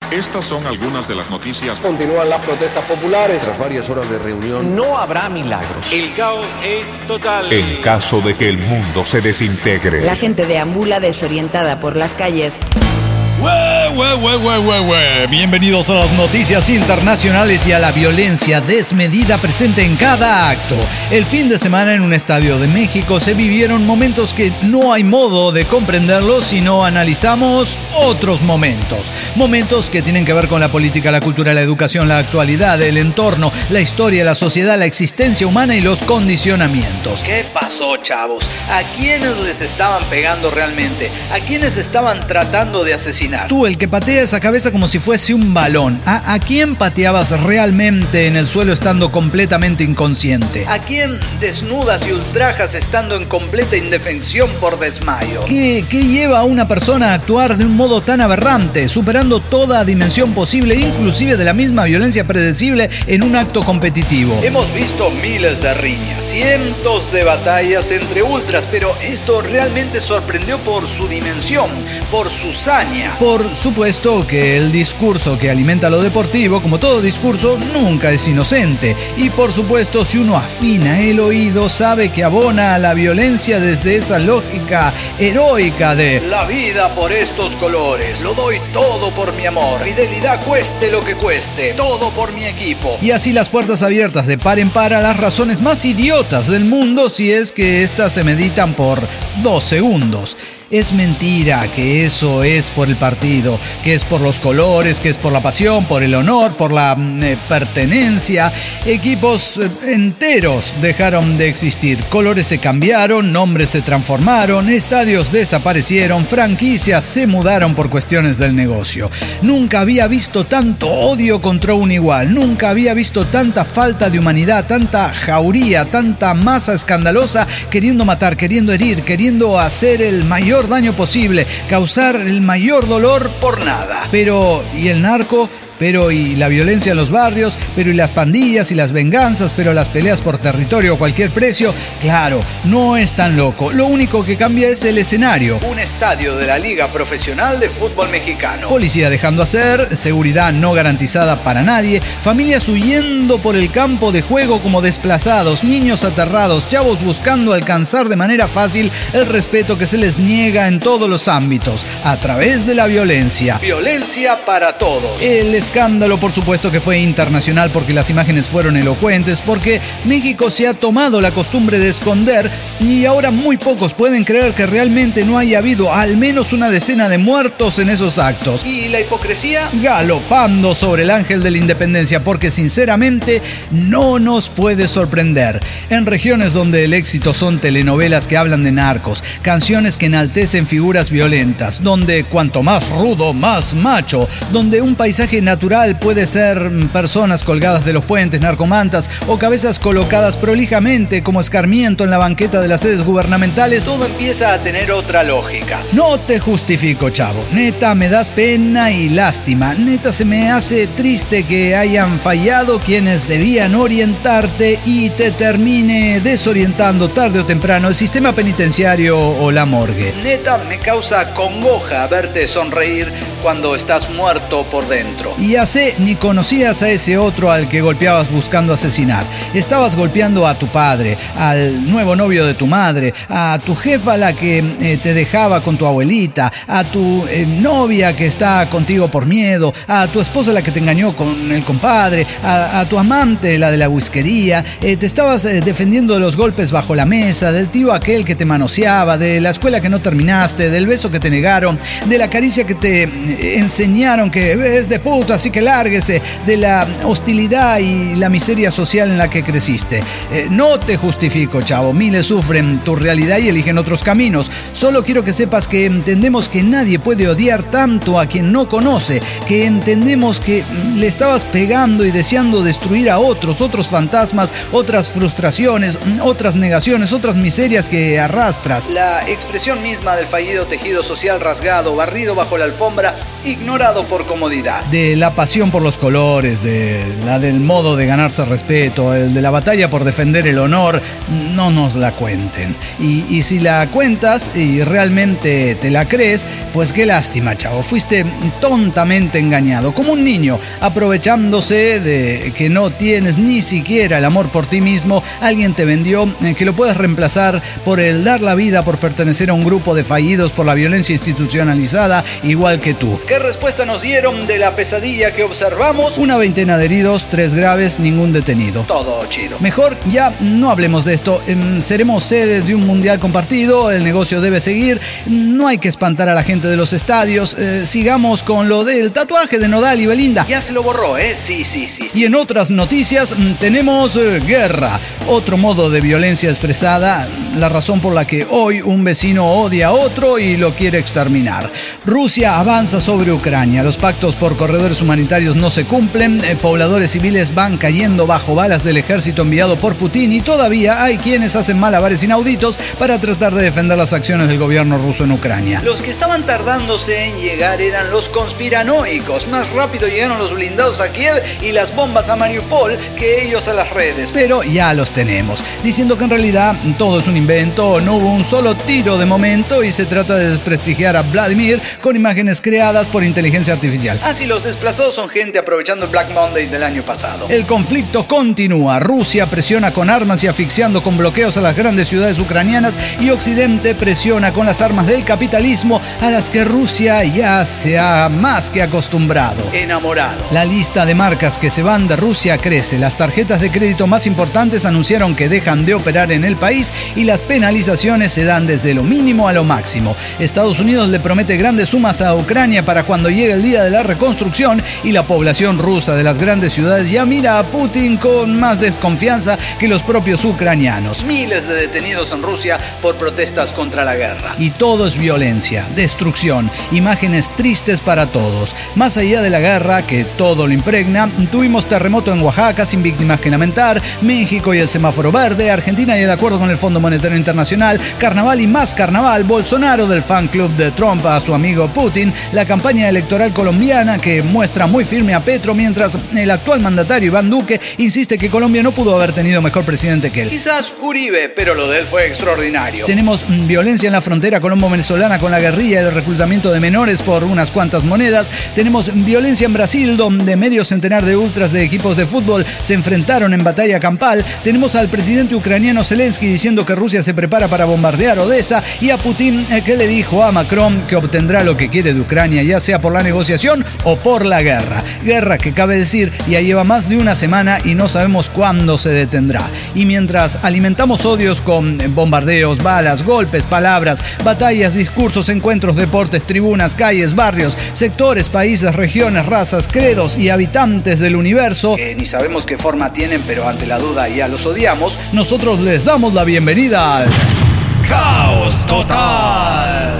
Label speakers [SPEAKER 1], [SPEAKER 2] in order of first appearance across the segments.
[SPEAKER 1] Estas son algunas de las noticias.
[SPEAKER 2] Continúan las protestas populares.
[SPEAKER 3] Tras varias horas de reunión,
[SPEAKER 4] no habrá milagros.
[SPEAKER 5] El caos es total.
[SPEAKER 6] En caso de que el mundo se desintegre.
[SPEAKER 7] La gente deambula desorientada por las calles.
[SPEAKER 8] Bienvenidos a las noticias internacionales y a la violencia desmedida presente en cada acto. El fin de semana en un estadio de México se vivieron momentos que no hay modo de comprenderlos si no analizamos otros momentos. Momentos que tienen que ver con la política, la cultura, la educación, la actualidad, el entorno, la historia, la sociedad, la existencia humana y los condicionamientos. ¿Qué pasó, chavos? ¿A quiénes les estaban pegando realmente? ¿A quiénes estaban tratando de asesinar? Tú, el que patea esa cabeza como si fuese un balón. ¿A quién pateabas realmente en el suelo estando completamente inconsciente? ¿A quién desnudas y ultrajas estando en completa indefensión por desmayo? ¿Qué lleva a una persona a actuar de un modo tan aberrante, superando toda dimensión posible, inclusive de la misma violencia predecible en un acto competitivo? Hemos visto miles de riñas, cientos de batallas entre ultras, pero esto realmente sorprendió por su dimensión, por su saña. Por supuesto que el discurso que alimenta lo deportivo, como todo discurso, nunca es inocente. Y por supuesto, si uno afina el oído, sabe que abona a la violencia desde esa lógica heroica de la vida por estos colores, lo doy todo por mi amor, fidelidad cueste lo que cueste, todo por mi equipo. Y así las puertas abiertas de par en par a las razones más idiotas del mundo, si es que éstas se meditan por 2 segundos. Es mentira que eso es por el partido, que es por los colores, que es por la pasión, por el honor, por la pertenencia. Equipos enteros dejaron de existir, colores se cambiaron, nombres se transformaron, estadios desaparecieron, franquicias se mudaron por cuestiones del negocio. Nunca había visto tanto odio contra un igual, nunca había visto tanta falta de humanidad, tanta jauría, tanta masa escandalosa queriendo matar, queriendo herir, queriendo hacer el mayor daño posible, causar el mayor dolor por nada. Pero, ¿y el narco? Pero y la violencia en los barrios, pero y las pandillas y las venganzas, pero las peleas por territorio a cualquier precio. Claro, no es tan loco. Lo único que cambia es el escenario. Un estadio de la Liga Profesional de Fútbol Mexicano. Policía dejando hacer, seguridad no garantizada para nadie, familias huyendo por el campo de juego como desplazados, niños aterrados, chavos buscando alcanzar de manera fácil el respeto que se les niega en todos los ámbitos, a través de la violencia. Violencia para todos. El escándalo, por supuesto que fue internacional porque las imágenes fueron elocuentes, porque México se ha tomado la costumbre de esconder y ahora muy pocos pueden creer que realmente no haya habido al menos una decena de muertos en esos actos. Y la hipocresía galopando sobre el ángel de la independencia, porque sinceramente no nos puede sorprender. En regiones donde el éxito son telenovelas que hablan de narcos, canciones que enaltecen figuras violentas, donde cuanto más rudo, más macho, donde un paisaje natural puede ser personas colgadas de los puentes, narcomantas o cabezas colocadas prolijamente como escarmiento en la banqueta de las sedes gubernamentales, todo empieza a tener otra lógica. No te justifico, chavo. Neta, me das pena y lástima. Neta, se me hace triste que hayan fallado quienes debían orientarte y te termine desorientando tarde o temprano el sistema penitenciario o la morgue. Neta, me causa congoja verte sonreír cuando estás muerto por dentro. Y hace ni conocías a ese otro al que golpeabas buscando asesinar. Estabas golpeando a tu padre, al nuevo novio de tu madre, a tu jefa la que te dejaba con tu abuelita, a tu novia que está contigo por miedo, a tu esposa la que te engañó con el compadre, a tu amante la de la whiskería. Te estabas defendiendo de los golpes bajo la mesa, del tío aquel que te manoseaba, de la escuela que no terminaste, del beso que te negaron, de la caricia que te enseñaron que es de puta, así que lárguese, de la hostilidad y la miseria social en la que creciste. No te justifico, chavo. Miles sufren tu realidad y eligen otros caminos. Solo quiero que sepas que entendemos que nadie puede odiar tanto a quien no conoce, que entendemos que le estabas pegando y deseando destruir a otros fantasmas, otras frustraciones, otras negaciones, otras miserias que arrastras. La expresión misma del fallido tejido social rasgado, barrido bajo la alfombra ignorado por comodidad. De la pasión por los colores, del modo de ganarse respeto, el de la batalla por defender el honor, no nos la cuenten. Y si la cuentas y realmente te la crees, pues qué lástima, chavo. Fuiste tontamente engañado, como un niño, aprovechándose de que no tienes ni siquiera el amor por ti mismo. Alguien te vendió que lo puedes reemplazar por el dar la vida por pertenecer a un grupo de fallidos por la violencia institucionalizada, igual que tú. ¿Qué respuesta nos dieron de la pesadilla que observamos? Una veintena de heridos, 3 graves, ningún detenido. Todo chido. Mejor ya no hablemos de esto. Seremos sedes de un mundial compartido, el negocio debe seguir, no hay que espantar a la gente de los estadios. Sigamos con lo del tatuaje de Nodal y Belinda. Ya se lo borró, ¿eh? Sí. Y en otras noticias tenemos guerra, otro modo de violencia expresada, la razón por la que hoy un vecino odia a otro y lo quiere exterminar. Rusia avanza sobre Ucrania, los pactos por corredores humanitarios no se cumplen, pobladores civiles van cayendo bajo balas del ejército enviado por Putin y todavía hay quienes hacen malabares inauditos para tratar de defender las acciones del gobierno ruso en Ucrania. Los que estaban tardándose en llegar eran los conspiranoicos. Más rápido llegaron los blindados a Kiev y las bombas a Mariupol que ellos a las redes. Pero ya los tenemos, diciendo que en realidad todo es un invento, no hubo un solo tiro de momento y se trata de desprestigiar a Vladimir con imágenes creadas por inteligencia artificial. Así los desplazados son gente aprovechando el Black Monday del año pasado. El conflicto continúa. Rusia presiona con armas y asfixiando con bloqueos a las grandes ciudades ucranianas y Occidente presiona con las armas del capitalismo a las que Rusia ya se ha más que acostumbrado. Enamorado. La lista de marcas que se van de Rusia crece. Las tarjetas de crédito más importantes anunciaron que dejan de operar en el país y las penalizaciones se dan desde lo mínimo a lo máximo. Estados Unidos le promete grandes sumas a Ucrania para cuando llegue el día de la reconstrucción y la población rusa de las grandes ciudades ya mira a Putin con más desconfianza que los propios ucranianos. Miles de detenidos en Rusia por protestas contra la guerra. Y todo es violencia, destrucción, imágenes tristes para todos. Más allá de la guerra, que todo lo impregna, tuvimos terremoto en Oaxaca sin víctimas que lamentar, México y el semáforo verde, Argentina y el acuerdo con el Fondo Monetario Internacional, carnaval y más carnaval, Bolsonaro del fan club de Trump a su amigo Putin, la campaña electoral colombiana que muestra muy firme a Petro mientras el actual mandatario Iván Duque insiste que Colombia no pudo haber tenido mejor presidente que él. Quizás Uribe, pero lo de él fue extraordinario. Tenemos violencia en la frontera colombo-venezolana con la guerrilla y el reclutamiento de menores por unas cuantas monedas. Tenemos violencia en Brasil, donde medio centenar de ultras de equipos de fútbol se enfrentaron en batalla campal. Tenemos al presidente ucraniano Zelensky diciendo que Rusia se prepara para bombardear Odessa y a Putin que le dijo a Macron que obtendrá lo que quiere de Ucrania, ya sea por la negociación o por la guerra. Guerra que cabe decir ya lleva más de una semana y no sabemos cuándo se detendrá. Y mientras alimentamos odios con bombardeos, balas, golpes, palabras, batallas, discursos, encuentros, deportes, tribunas, calles, barrios, sectores, países, regiones, razas, credos y habitantes del universo, que ni sabemos qué forma tienen, pero ante la duda ya los odiamos, nosotros les damos la bienvenida al Caos Total.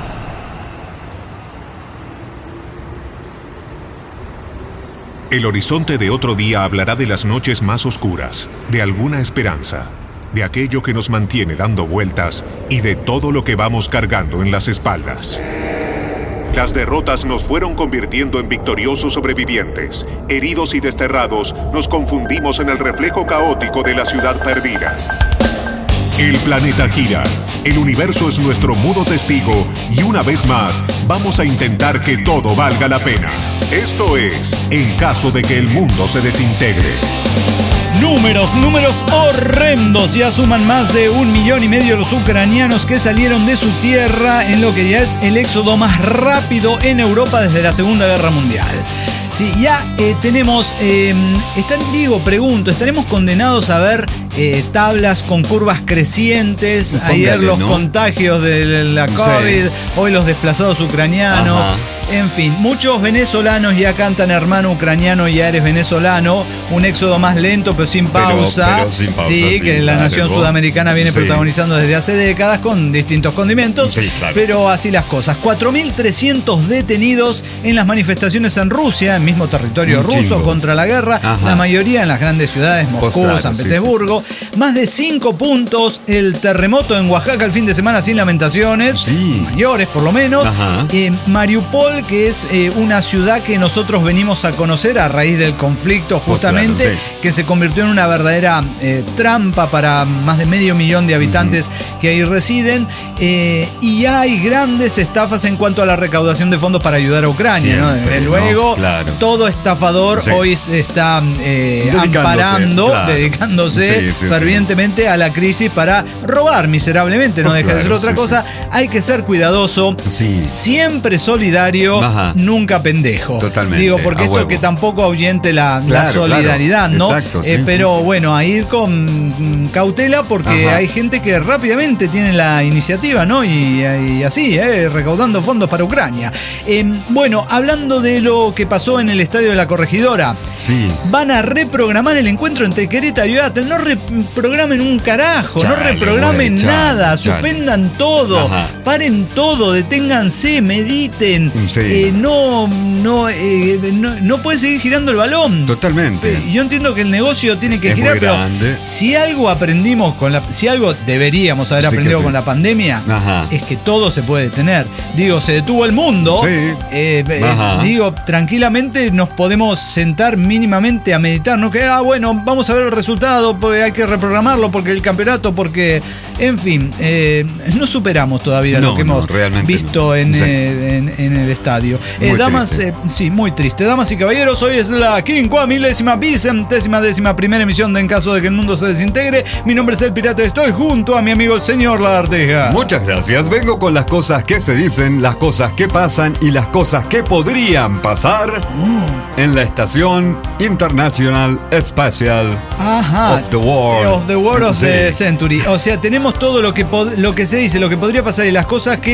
[SPEAKER 6] El horizonte de otro día hablará de las noches más oscuras, de alguna esperanza, de aquello que nos mantiene dando vueltas y de todo lo que vamos cargando en las espaldas. Las derrotas nos fueron convirtiendo en victoriosos sobrevivientes. Heridos y desterrados, nos confundimos en el reflejo caótico de la ciudad perdida. El planeta gira, el universo es nuestro mudo testigo y una vez más vamos a intentar que todo valga la pena. Esto es, en caso de que el mundo se desintegre.
[SPEAKER 8] Números horrendos. Ya suman más de 1,5 millones los ucranianos que salieron de su tierra en lo que ya es el éxodo más rápido en Europa desde la Segunda Guerra Mundial. Sí, ya tenemos, ¿estaremos condenados a ver tablas con curvas crecientes? Ayer los contagios de la COVID, hoy los desplazados ucranianos. Ajá. En fin, muchos venezolanos ya cantan hermano ucraniano, ya eres venezolano. Un éxodo más lento pero sin pausa. Pero sin pausa, sí, que la nación sudamericana viene protagonizando desde hace décadas con distintos condimentos. Sí, claro. Pero así las cosas. 4.300 detenidos en las manifestaciones en Rusia, en mismo territorio ruso, contra la guerra. Ajá. La mayoría en las grandes ciudades, Moscú, San Petersburgo. Sí. Más de 5 puntos el terremoto en Oaxaca el fin de semana sin lamentaciones. Sí. Mayores, por lo menos. Mariupol, Vladivostok, que es una ciudad que nosotros venimos a conocer a raíz del conflicto, justamente,
[SPEAKER 3] Claro, sí.
[SPEAKER 8] que se convirtió en una verdadera trampa para más de 500 000 de habitantes que ahí residen. Y hay grandes estafas en cuanto a la recaudación de fondos para ayudar a Ucrania, ¿no?
[SPEAKER 3] Siempre,
[SPEAKER 8] Desde
[SPEAKER 3] ¿no?
[SPEAKER 8] luego,
[SPEAKER 3] Claro.
[SPEAKER 8] todo estafador
[SPEAKER 3] Sí.
[SPEAKER 8] hoy se está
[SPEAKER 3] Dedicándose,
[SPEAKER 8] amparando,
[SPEAKER 3] claro.
[SPEAKER 8] dedicándose
[SPEAKER 3] Sí,
[SPEAKER 8] fervientemente a la crisis para robar miserablemente, no
[SPEAKER 3] Pues
[SPEAKER 8] deja de ser
[SPEAKER 3] claro,
[SPEAKER 8] otra
[SPEAKER 3] sí,
[SPEAKER 8] cosa. Hay que ser cuidadoso,
[SPEAKER 3] Sí.
[SPEAKER 8] siempre solidario,
[SPEAKER 3] Ajá.
[SPEAKER 8] nunca pendejo.
[SPEAKER 3] Totalmente,
[SPEAKER 8] Digo, porque
[SPEAKER 3] a
[SPEAKER 8] esto
[SPEAKER 3] huevo.
[SPEAKER 8] que tampoco ahuyente la
[SPEAKER 3] Claro,
[SPEAKER 8] solidaridad,
[SPEAKER 3] claro.
[SPEAKER 8] ¿no?
[SPEAKER 3] Exacto, sí,
[SPEAKER 8] pero
[SPEAKER 3] sí.
[SPEAKER 8] bueno, a ir con cautela porque
[SPEAKER 3] Ajá.
[SPEAKER 8] hay gente que rápidamente tiene la iniciativa, ¿no? Y así, recaudando fondos para Ucrania. Bueno, hablando de lo que pasó en el estadio de la Corregidora,
[SPEAKER 3] Sí.
[SPEAKER 8] van a reprogramar el encuentro entre Querétaro y Atlas. No reprogramen un carajo, no
[SPEAKER 3] Chale,
[SPEAKER 8] reprogramen
[SPEAKER 3] güey, chale,
[SPEAKER 8] nada,
[SPEAKER 3] chale.
[SPEAKER 8] suspendan todo,
[SPEAKER 3] Ajá.
[SPEAKER 8] paren todo, deténganse, mediten.
[SPEAKER 3] Sí.
[SPEAKER 8] No puede seguir girando el balón.
[SPEAKER 3] Totalmente.
[SPEAKER 8] Yo entiendo que el negocio tiene que
[SPEAKER 3] Es
[SPEAKER 8] girar,
[SPEAKER 3] muy
[SPEAKER 8] pero
[SPEAKER 3] grande.
[SPEAKER 8] si algo aprendimos si algo deberíamos haber
[SPEAKER 3] Sí que
[SPEAKER 8] aprendido
[SPEAKER 3] sí.
[SPEAKER 8] con la pandemia,
[SPEAKER 3] Ajá.
[SPEAKER 8] es que todo se puede detener. Digo, se detuvo el mundo.
[SPEAKER 3] Sí. Ajá.
[SPEAKER 8] Digo, tranquilamente nos podemos sentar mínimamente a meditar, no que, bueno, vamos a ver el resultado, porque hay que reprogramarlo, porque el campeonato, porque, en fin, no superamos todavía
[SPEAKER 3] No,
[SPEAKER 8] lo que
[SPEAKER 3] no,
[SPEAKER 8] hemos
[SPEAKER 3] realmente
[SPEAKER 8] visto
[SPEAKER 3] no.
[SPEAKER 8] en,
[SPEAKER 3] Sí.
[SPEAKER 8] en el estadio.
[SPEAKER 3] Muy
[SPEAKER 8] Damas,
[SPEAKER 3] triste.
[SPEAKER 8] sí, muy triste. Damas y caballeros, hoy es la 51ª emisión de En caso de que el mundo se desintegre. Mi nombre es El Pirata, estoy junto a mi amigo el señor Lagarteja.
[SPEAKER 3] Muchas gracias. Vengo con las cosas que se dicen, las cosas que pasan y las cosas que podrían pasar en la Estación International Espacial
[SPEAKER 8] Ajá.
[SPEAKER 3] of the World.
[SPEAKER 8] Of the World of
[SPEAKER 3] Sí.
[SPEAKER 8] the Century. O sea, tenemos todo lo que se dice, lo que podría pasar y las cosas que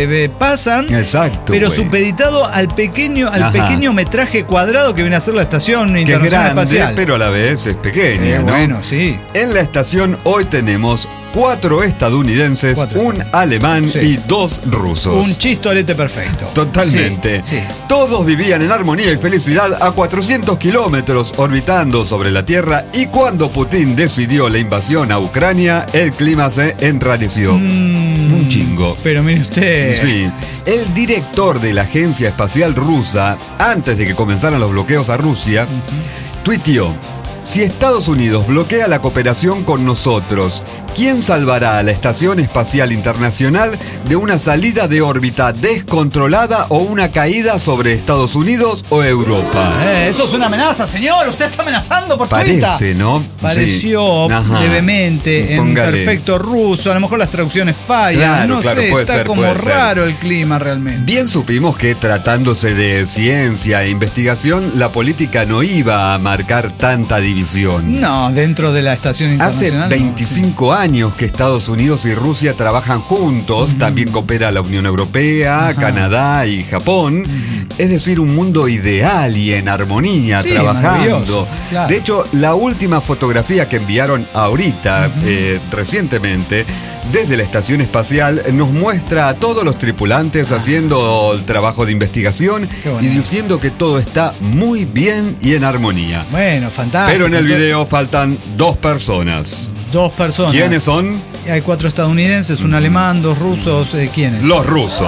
[SPEAKER 8] pasan.
[SPEAKER 3] Exacto.
[SPEAKER 8] Pero
[SPEAKER 3] güey.
[SPEAKER 8] supeditado al pequeño
[SPEAKER 3] Ajá.
[SPEAKER 8] metraje cuadrado que viene a ser la Estación
[SPEAKER 3] Que es
[SPEAKER 8] Internacional
[SPEAKER 3] grande,
[SPEAKER 8] Espacial.
[SPEAKER 3] pero a la vez es pequeña, ¿no?
[SPEAKER 8] Bueno, sí.
[SPEAKER 3] En la estación hoy tenemos 4 estadounidenses,
[SPEAKER 8] 4
[SPEAKER 3] un alemán
[SPEAKER 8] Sí.
[SPEAKER 3] y 2 rusos.
[SPEAKER 8] Un chistolete perfecto.
[SPEAKER 3] Totalmente.
[SPEAKER 8] Sí, sí.
[SPEAKER 3] Todos vivían en armonía y felicidad a 400 kilómetros orbitando sobre la Tierra, y cuando Putin decidió la invasión a Ucrania, el clima se enrareció. Un chingo.
[SPEAKER 8] Pero mire usted.
[SPEAKER 3] Sí, el director de la Agencia Espacial Rusa, antes de que comenzaran los bloqueos a Rusia, tuiteó: si Estados Unidos bloquea la cooperación con nosotros, ¿quién salvará a la Estación Espacial Internacional de una salida de órbita descontrolada o una caída sobre Estados Unidos o Europa?
[SPEAKER 8] Eso es una amenaza, señor. Usted está amenazando por Twitter.
[SPEAKER 3] Parece, ¿no?
[SPEAKER 8] Pareció
[SPEAKER 3] Sí. Ajá.
[SPEAKER 8] levemente en
[SPEAKER 3] Póngale.
[SPEAKER 8] perfecto ruso. A lo mejor las traducciones fallan.
[SPEAKER 3] Claro,
[SPEAKER 8] no
[SPEAKER 3] claro,
[SPEAKER 8] sé,
[SPEAKER 3] puede
[SPEAKER 8] está
[SPEAKER 3] ser,
[SPEAKER 8] como
[SPEAKER 3] puede ser.
[SPEAKER 8] raro el clima realmente.
[SPEAKER 3] Bien supimos que tratándose de ciencia e investigación, la política no iba a marcar tanta división.
[SPEAKER 8] No, dentro de la estación
[SPEAKER 3] Hace
[SPEAKER 8] internacional.
[SPEAKER 3] 25 años que Estados Unidos y Rusia trabajan juntos, también coopera la Unión Europea, Canadá y Japón. Es decir, un mundo ideal y en armonía,
[SPEAKER 8] Sí,
[SPEAKER 3] trabajando.
[SPEAKER 8] maravilloso, claro.
[SPEAKER 3] De hecho, la última fotografía que enviaron ahorita, recientemente, desde la estación espacial, nos muestra a todos los tripulantes haciendo el trabajo de investigación
[SPEAKER 8] Qué
[SPEAKER 3] y
[SPEAKER 8] bonito.
[SPEAKER 3] diciendo que todo está muy bien y en armonía.
[SPEAKER 8] Bueno, fantástico.
[SPEAKER 3] Pero en el
[SPEAKER 8] Entonces,
[SPEAKER 3] video faltan 2 personas.
[SPEAKER 8] 2 personas.
[SPEAKER 3] ¿Quiénes son?
[SPEAKER 8] Hay 4 estadounidenses, un alemán, 2 rusos. ¿Quiénes?
[SPEAKER 3] Los rusos.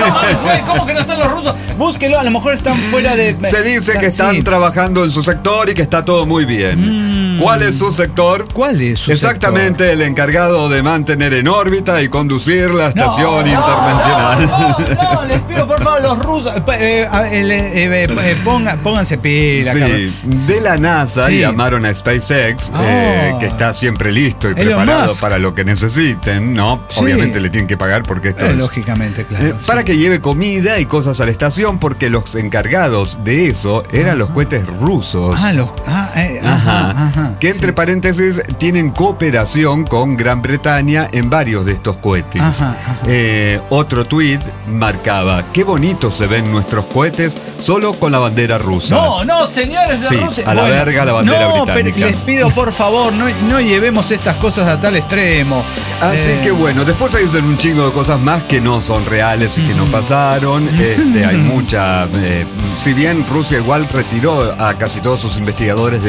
[SPEAKER 8] No, ¿cómo que no están los rusos? Búsquelo, a lo mejor están fuera de.
[SPEAKER 3] Se dice que están
[SPEAKER 8] Sí.
[SPEAKER 3] trabajando en su sector y que está todo muy bien. ¿Cuál es su sector?
[SPEAKER 8] ¿Cuál es su
[SPEAKER 3] Exactamente el encargado de mantener en órbita y conducir la estación internacional.
[SPEAKER 8] No, les pido por favor, los rusos. Pónganse pila,
[SPEAKER 3] Sí,
[SPEAKER 8] cabrón.
[SPEAKER 3] de la NASA
[SPEAKER 8] Sí.
[SPEAKER 3] llamaron a SpaceX,
[SPEAKER 8] Oh.
[SPEAKER 3] que está siempre listo y
[SPEAKER 8] Elon
[SPEAKER 3] preparado
[SPEAKER 8] Musk.
[SPEAKER 3] para lo que necesiten, ¿no?
[SPEAKER 8] Sí.
[SPEAKER 3] Obviamente le tienen que pagar porque esto es...
[SPEAKER 8] Lógicamente, claro.
[SPEAKER 3] Para
[SPEAKER 8] sí.
[SPEAKER 3] que lleve comida y cosas a la estación, porque los encargados de eso eran los cohetes rusos. Ajá. Que entre paréntesis tienen cooperación con Gran Bretaña en varios de estos cohetes.
[SPEAKER 8] Ajá.
[SPEAKER 3] Otro tuit marcaba: qué bonitos se ven nuestros cohetes solo con la bandera rusa.
[SPEAKER 8] No, señores de
[SPEAKER 3] Sí,
[SPEAKER 8] Rusia.
[SPEAKER 3] a la verga la bandera británica.
[SPEAKER 8] Pero les pido por favor, no llevemos estas cosas a tal extremo.
[SPEAKER 3] Así que bueno, después se dicen un chingo de cosas más que no son reales y que no pasaron. Hay mucha... si bien Rusia igual retiró a casi todos sus investigadores de tierra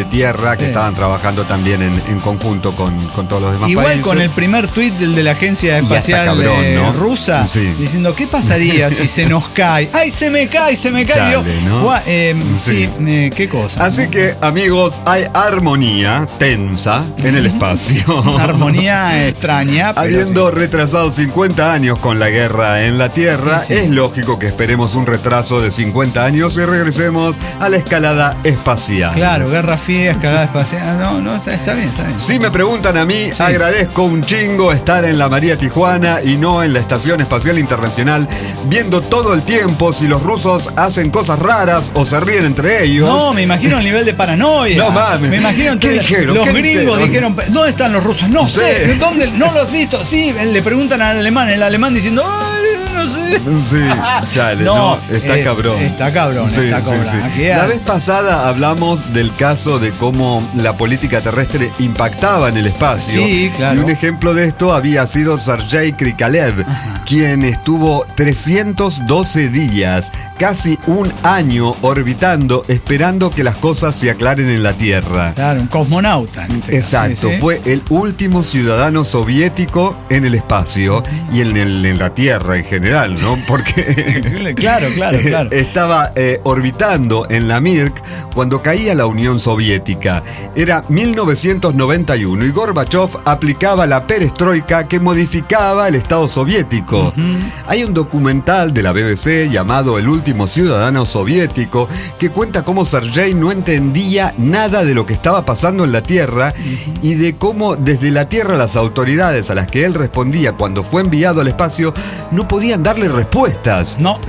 [SPEAKER 3] Tierra, que estaban trabajando también en conjunto con todos los demás
[SPEAKER 8] Igual
[SPEAKER 3] países.
[SPEAKER 8] con el primer tuit del de la agencia espacial
[SPEAKER 3] cabrón, ¿no?
[SPEAKER 8] rusa, diciendo, ¿qué pasaría si se nos cae? ¡Ay, se me cae!
[SPEAKER 3] Chale, ¿no?
[SPEAKER 8] ¿Qué cosa?
[SPEAKER 3] Así que, amigos, hay armonía tensa en el espacio.
[SPEAKER 8] Armonía extraña.
[SPEAKER 3] Habiendo retrasado 50 años con la guerra en la Tierra, es lógico que esperemos un retraso de 50 años y regresemos a la escalada espacial.
[SPEAKER 8] Claro, Guerra Fría, escalada espacial. No, está bien.
[SPEAKER 3] Si me preguntan a mí, agradezco un chingo estar en la María Tijuana y no en la Estación Espacial Internacional, viendo todo el tiempo si los rusos hacen cosas raras o se ríen entre ellos.
[SPEAKER 8] No, me imagino el nivel de paranoia.
[SPEAKER 3] No mames.
[SPEAKER 8] Me imagino
[SPEAKER 3] ¿Qué dijeron?
[SPEAKER 8] los
[SPEAKER 3] ¿Qué
[SPEAKER 8] gringos dijeron, ¿dónde están los rusos? No sé. ¿Dónde? ¿No los has visto? Sí, le preguntan al alemán, el alemán diciendo, ¡ay, no sé!
[SPEAKER 3] Sí, chale, no, está cabrón.
[SPEAKER 8] Está cabrón,
[SPEAKER 3] Sí.
[SPEAKER 8] Aquí
[SPEAKER 3] La vez pasada hablamos del caso de cómo la política terrestre impactaba en el espacio.
[SPEAKER 8] Sí, claro.
[SPEAKER 3] Y un ejemplo de esto había sido Sergei Krikalev, quien estuvo 312 días, casi un año, orbitando, esperando que las cosas se aclaren en la Tierra.
[SPEAKER 8] Claro, un cosmonauta. En este
[SPEAKER 3] Exacto,
[SPEAKER 8] caso, ¿sí?
[SPEAKER 3] Fue el último ciudadano soviético en el espacio y en la Tierra en general, ¿no? Porque
[SPEAKER 8] Claro.
[SPEAKER 3] estaba orbitando en la Mir cuando caía la Unión Soviética. Era 1991 y Gorbachev aplicaba la perestroika que modificaba el Estado soviético. Hay un documental de la BBC llamado El último ciudadano soviético que cuenta cómo Sergei no entendía nada de lo que estaba pasando en la Tierra y de cómo desde la Tierra las autoridades a las que él respondía cuando fue enviado al espacio no podían darle respuestas.
[SPEAKER 8] No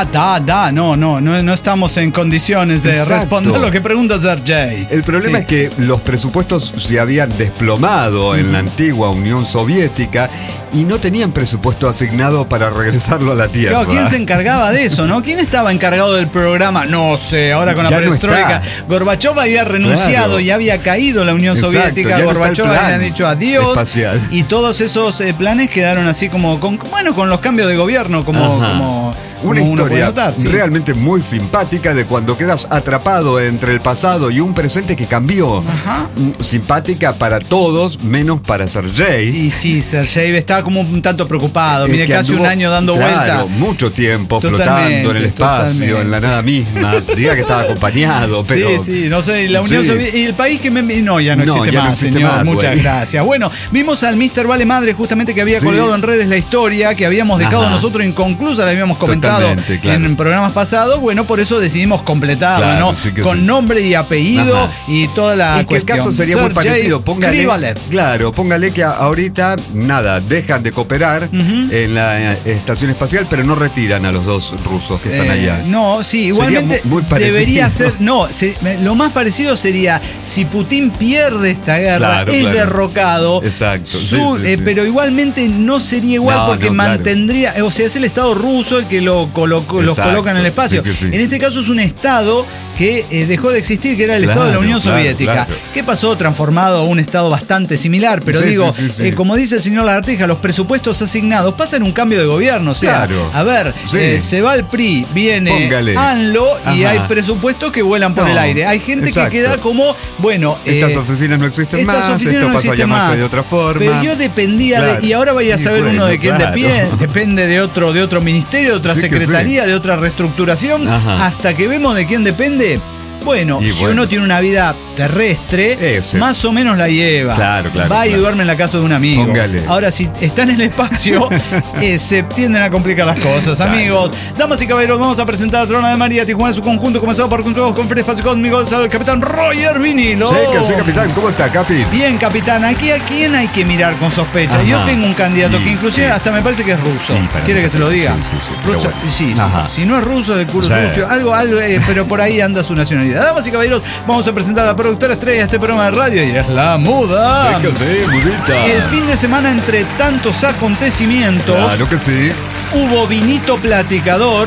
[SPEAKER 8] estamos en condiciones de
[SPEAKER 3] Exacto.
[SPEAKER 8] responder lo que pregunta Sergei.
[SPEAKER 3] El problema es que los presupuestos se habían desplomado en la antigua Unión Soviética y no tenían presupuesto asignado para regresarlo a la Tierra.
[SPEAKER 8] Claro, ¿quién se encargaba de eso, no? ¿Quién estaba encargado del programa? No sé, ahora con la
[SPEAKER 3] Ya no
[SPEAKER 8] perestroika.
[SPEAKER 3] está.
[SPEAKER 8] Gorbachev había renunciado,
[SPEAKER 3] Claro.
[SPEAKER 8] y había caído la Unión
[SPEAKER 3] Exacto,
[SPEAKER 8] Soviética.
[SPEAKER 3] ya no está
[SPEAKER 8] Gorbachev
[SPEAKER 3] el plan
[SPEAKER 8] había dicho adiós.
[SPEAKER 3] espacial.
[SPEAKER 8] Y todos esos planes quedaron así como con los cambios de gobierno, como
[SPEAKER 3] una
[SPEAKER 8] uno puede
[SPEAKER 3] historia
[SPEAKER 8] notar, sí.
[SPEAKER 3] realmente muy simpática de cuando quedas atrapado entre el pasado y un presente que cambió. Simpática para todos, menos para Sergei.
[SPEAKER 8] Y sí, Sergei estaba como un tanto preocupado. Mire,
[SPEAKER 3] Que
[SPEAKER 8] casi
[SPEAKER 3] anduvo,
[SPEAKER 8] un año dando
[SPEAKER 3] claro,
[SPEAKER 8] vuelta.
[SPEAKER 3] mucho tiempo
[SPEAKER 8] Totalmente,
[SPEAKER 3] flotando en el espacio,
[SPEAKER 8] totalmente.
[SPEAKER 3] en la nada misma. Diga que estaba acompañado, pero...
[SPEAKER 8] Sí, no sé, la Unión
[SPEAKER 3] Sí.
[SPEAKER 8] Soviética y el país que no, ya no existe
[SPEAKER 3] ya no
[SPEAKER 8] más,
[SPEAKER 3] existe
[SPEAKER 8] señor.
[SPEAKER 3] más,
[SPEAKER 8] Muchas
[SPEAKER 3] güey.
[SPEAKER 8] gracias. Bueno, vimos al Mr. Vale Madre justamente que había
[SPEAKER 3] Sí.
[SPEAKER 8] colgado en redes la historia que habíamos dejado nosotros inconclusa, la habíamos comentado
[SPEAKER 3] Totalmente, claro.
[SPEAKER 8] en programas pasados. Bueno, por eso decidimos completarla,
[SPEAKER 3] Claro,
[SPEAKER 8] ¿no?
[SPEAKER 3] sí que
[SPEAKER 8] Con
[SPEAKER 3] sí.
[SPEAKER 8] nombre y apellido
[SPEAKER 3] Ajá.
[SPEAKER 8] y toda la
[SPEAKER 3] Es que el
[SPEAKER 8] cuestión.
[SPEAKER 3] caso sería muy
[SPEAKER 8] Sergei
[SPEAKER 3] parecido. Póngale,
[SPEAKER 8] Krikalev.
[SPEAKER 3] claro, póngale que ahorita, nada, dejan de cooperar en la estación espacial, pero no retiran a los dos rusos que están allá.
[SPEAKER 8] No, sí, igualmente
[SPEAKER 3] Sería muy parecido.
[SPEAKER 8] debería ser. No, lo más parecido sería si Putin pierde esta guerra,
[SPEAKER 3] Claro,
[SPEAKER 8] es
[SPEAKER 3] claro.
[SPEAKER 8] derrocado.
[SPEAKER 3] Exacto, sí, sí.
[SPEAKER 8] Pero igualmente no sería igual
[SPEAKER 3] No,
[SPEAKER 8] porque
[SPEAKER 3] no, claro.
[SPEAKER 8] mantendría. O sea, es el Estado ruso el que los
[SPEAKER 3] Exacto,
[SPEAKER 8] coloca en el espacio.
[SPEAKER 3] sí que sí.
[SPEAKER 8] En este caso es un Estado que dejó de existir, que era el Estado de la
[SPEAKER 3] Claro,
[SPEAKER 8] Unión
[SPEAKER 3] claro,
[SPEAKER 8] Soviética.
[SPEAKER 3] claro.
[SPEAKER 8] ¿Qué pasó? Transformado a un Estado bastante similar. Pero
[SPEAKER 3] Sí,
[SPEAKER 8] digo,
[SPEAKER 3] sí.
[SPEAKER 8] como dice el señor Lagartija, los presupuestos asignados pasan un cambio de gobierno. O sea,
[SPEAKER 3] Claro.
[SPEAKER 8] a ver,
[SPEAKER 3] Sí.
[SPEAKER 8] se va el PRI, viene
[SPEAKER 3] Póngale.
[SPEAKER 8] ANLO y
[SPEAKER 3] Ajá.
[SPEAKER 8] hay presupuestos que vuelan por
[SPEAKER 3] No,
[SPEAKER 8] el aire. Hay gente
[SPEAKER 3] exacto.
[SPEAKER 8] que queda como, bueno,
[SPEAKER 3] Estas oficinas no existen
[SPEAKER 8] estas
[SPEAKER 3] más,
[SPEAKER 8] oficinas
[SPEAKER 3] esto
[SPEAKER 8] no
[SPEAKER 3] pasa a
[SPEAKER 8] existen
[SPEAKER 3] llamarse
[SPEAKER 8] más.
[SPEAKER 3] de otra forma.
[SPEAKER 8] Pero yo dependía
[SPEAKER 3] Claro.
[SPEAKER 8] y ahora vaya a
[SPEAKER 3] Y
[SPEAKER 8] saber
[SPEAKER 3] bueno,
[SPEAKER 8] uno de quién
[SPEAKER 3] claro.
[SPEAKER 8] depende de otro ministerio, de otra
[SPEAKER 3] Sí que
[SPEAKER 8] secretaría, de otra reestructuración,
[SPEAKER 3] Ajá.
[SPEAKER 8] hasta que vemos de quién depende. Bueno,
[SPEAKER 3] Y
[SPEAKER 8] si
[SPEAKER 3] bueno.
[SPEAKER 8] uno tiene una vida terrestre,
[SPEAKER 3] Ese.
[SPEAKER 8] más o menos la lleva.
[SPEAKER 3] Claro,
[SPEAKER 8] Va y
[SPEAKER 3] claro.
[SPEAKER 8] duerme en la casa de un amigo.
[SPEAKER 3] Póngale.
[SPEAKER 8] Ahora, si está en el espacio, se tienden a complicar las cosas,
[SPEAKER 3] Claro.
[SPEAKER 8] amigos. Damas y caballeros, vamos a presentar a Trona de María Tijuana en su conjunto, comenzado por Control con Fred Espacio Cósmico, al capitán Roger Vinilo.
[SPEAKER 3] Sí, que sí, capitán. ¿Cómo está, Capi?
[SPEAKER 8] Bien, capitán, aquí a quién hay que mirar con sospecha.
[SPEAKER 3] Ajá.
[SPEAKER 8] Yo tengo un candidato que
[SPEAKER 3] Sí,
[SPEAKER 8] inclusive
[SPEAKER 3] sí.
[SPEAKER 8] hasta me parece que es ruso.
[SPEAKER 3] Sí, para
[SPEAKER 8] ¿Quiere
[SPEAKER 3] mí
[SPEAKER 8] que se lo diga?
[SPEAKER 3] sí, pero
[SPEAKER 8] Ruso,
[SPEAKER 3] bueno.
[SPEAKER 8] sí.
[SPEAKER 3] Ajá.
[SPEAKER 8] Si no es ruso, de curso
[SPEAKER 3] Sí.
[SPEAKER 8] ruso, algo, pero por ahí anda su nacionalidad. Damas y caballeros, vamos a presentar a la productora estrella de este programa de radio y es La Muda.
[SPEAKER 3] Sí, que sí, mudita.
[SPEAKER 8] El fin de semana, entre tantos acontecimientos,
[SPEAKER 3] Claro que sí.
[SPEAKER 8] hubo vinito platicador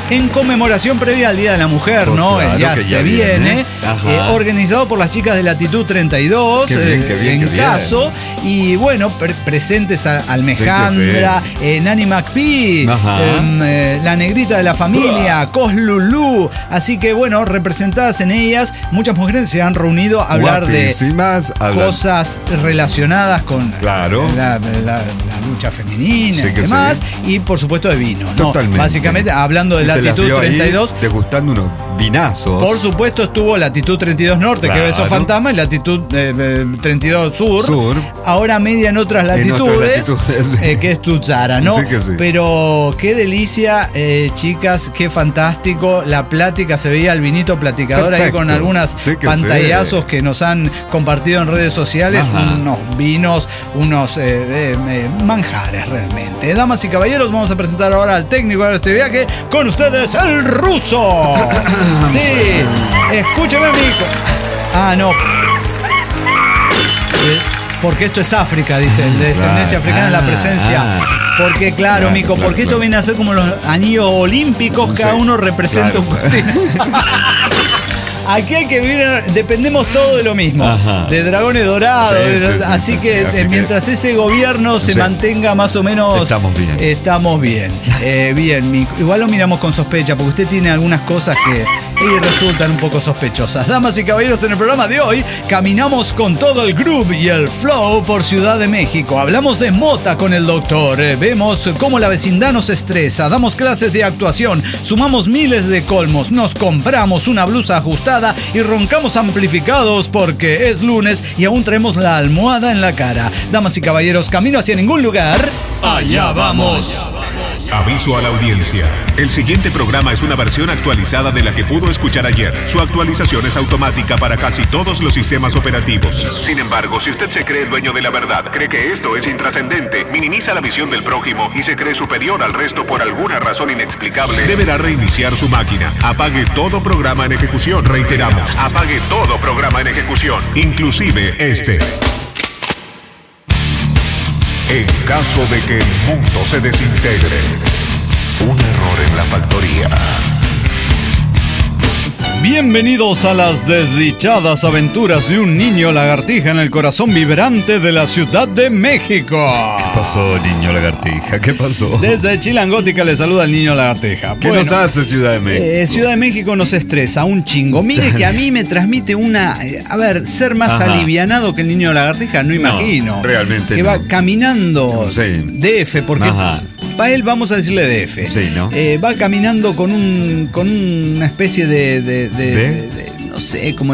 [SPEAKER 8] en conmemoración previa al Día de la Mujer,
[SPEAKER 3] Pues
[SPEAKER 8] ¿no?
[SPEAKER 3] claro,
[SPEAKER 8] ya
[SPEAKER 3] que
[SPEAKER 8] se
[SPEAKER 3] ya
[SPEAKER 8] viene.
[SPEAKER 3] Ajá.
[SPEAKER 8] Organizado por las chicas de Latitud 32.
[SPEAKER 3] Qué bien, qué bien,
[SPEAKER 8] en
[SPEAKER 3] qué bien.
[SPEAKER 8] caso. Y bueno, presentes a Almejandra, Nanny McPhee,
[SPEAKER 3] Ajá.
[SPEAKER 8] la negrita de la familia, Coslulú. Así que bueno, representadas en ellas, muchas mujeres se han reunido a hablar
[SPEAKER 3] Guapísimas,
[SPEAKER 8] de cosas relacionadas con
[SPEAKER 3] Claro.
[SPEAKER 8] la lucha femenina
[SPEAKER 3] Sí
[SPEAKER 8] y
[SPEAKER 3] que
[SPEAKER 8] demás. Y por supuesto de vino, ¿no?
[SPEAKER 3] Totalmente.
[SPEAKER 8] Básicamente hablando de
[SPEAKER 3] Y se las
[SPEAKER 8] Latitud
[SPEAKER 3] vio ahí
[SPEAKER 8] 32.
[SPEAKER 3] degustando unos vinazos.
[SPEAKER 8] Por supuesto estuvo Latitud 32 Norte,
[SPEAKER 3] Claro.
[SPEAKER 8] que besó fantasma, y Latitud 32 Sur. Ahora media en otras
[SPEAKER 3] En otras
[SPEAKER 8] latitudes,
[SPEAKER 3] latitudes, sí.
[SPEAKER 8] que es Tutzara, ¿no?
[SPEAKER 3] Sí que sí.
[SPEAKER 8] Pero qué delicia, chicas, qué fantástico. La plática, se veía el vinito platicador ahí
[SPEAKER 3] Perfecto.
[SPEAKER 8] con algunas
[SPEAKER 3] Sí que
[SPEAKER 8] pantallazos que nos han compartido en redes sociales.
[SPEAKER 3] Ajá.
[SPEAKER 8] Unos vinos, unos manjares realmente. Damas y caballeros, vamos a presentar ahora al técnico de este viaje. Con ustedes, el ruso. Sí, escúcheme, amigo. Ah, no. Porque esto es África, dice, de descendencia africana en la presencia. Porque, claro, Mico, porque esto viene a ser como los anillos olímpicos, cada uno representa un continente. Aquí hay que vivir, dependemos todo de lo mismo,
[SPEAKER 3] Ajá.
[SPEAKER 8] de dragones dorados, así que
[SPEAKER 3] mientras
[SPEAKER 8] ese gobierno se mantenga más o menos...
[SPEAKER 3] Estamos bien.
[SPEAKER 8] Estamos bien, bien, Mico. Igual lo miramos con sospecha, porque usted tiene algunas cosas que resultan un poco sospechosas. Damas y caballeros, en el programa de hoy caminamos con todo el groove y el flow por Ciudad de México. Hablamos de mota con el doctor, vemos cómo la vecindad nos estresa, damos clases de actuación, sumamos miles de colmos, nos compramos una blusa ajustada y roncamos amplificados porque es lunes y aún traemos la almohada en la cara. Damas y caballeros, camino hacia ningún lugar. ¡Allá vamos!
[SPEAKER 6] Aviso a la audiencia. El siguiente programa es una versión actualizada de la que pudo escuchar ayer. Su actualización es automática para casi todos los sistemas operativos. Sin embargo, si usted se cree dueño de la verdad, cree que esto es intrascendente, minimiza la visión del prójimo y se cree superior al resto por alguna razón inexplicable, deberá reiniciar su máquina. Apague todo programa en ejecución. Reiteramos, apague todo programa en ejecución, inclusive este. En caso de que el mundo se desintegre, un error en la factoría.
[SPEAKER 8] Bienvenidos a las desdichadas aventuras de un niño lagartija en el corazón vibrante de la Ciudad de México.
[SPEAKER 3] ¿Qué pasó, niño lagartija? ¿Qué pasó?
[SPEAKER 8] Desde Chilangótica le saluda el niño lagartija.
[SPEAKER 3] ¿Qué nos hace Ciudad de México?
[SPEAKER 8] Ciudad de México nos estresa un chingo. Mire que a mí me transmite una... a ver, ser más alivianado que el niño lagartija, no imagino.
[SPEAKER 3] Realmente
[SPEAKER 8] que
[SPEAKER 3] no.
[SPEAKER 8] va caminando
[SPEAKER 3] Sí.
[SPEAKER 8] DF, porque... Para él vamos a decirle DF.
[SPEAKER 3] Sí, ¿no?
[SPEAKER 8] Va caminando con una especie de no sé, como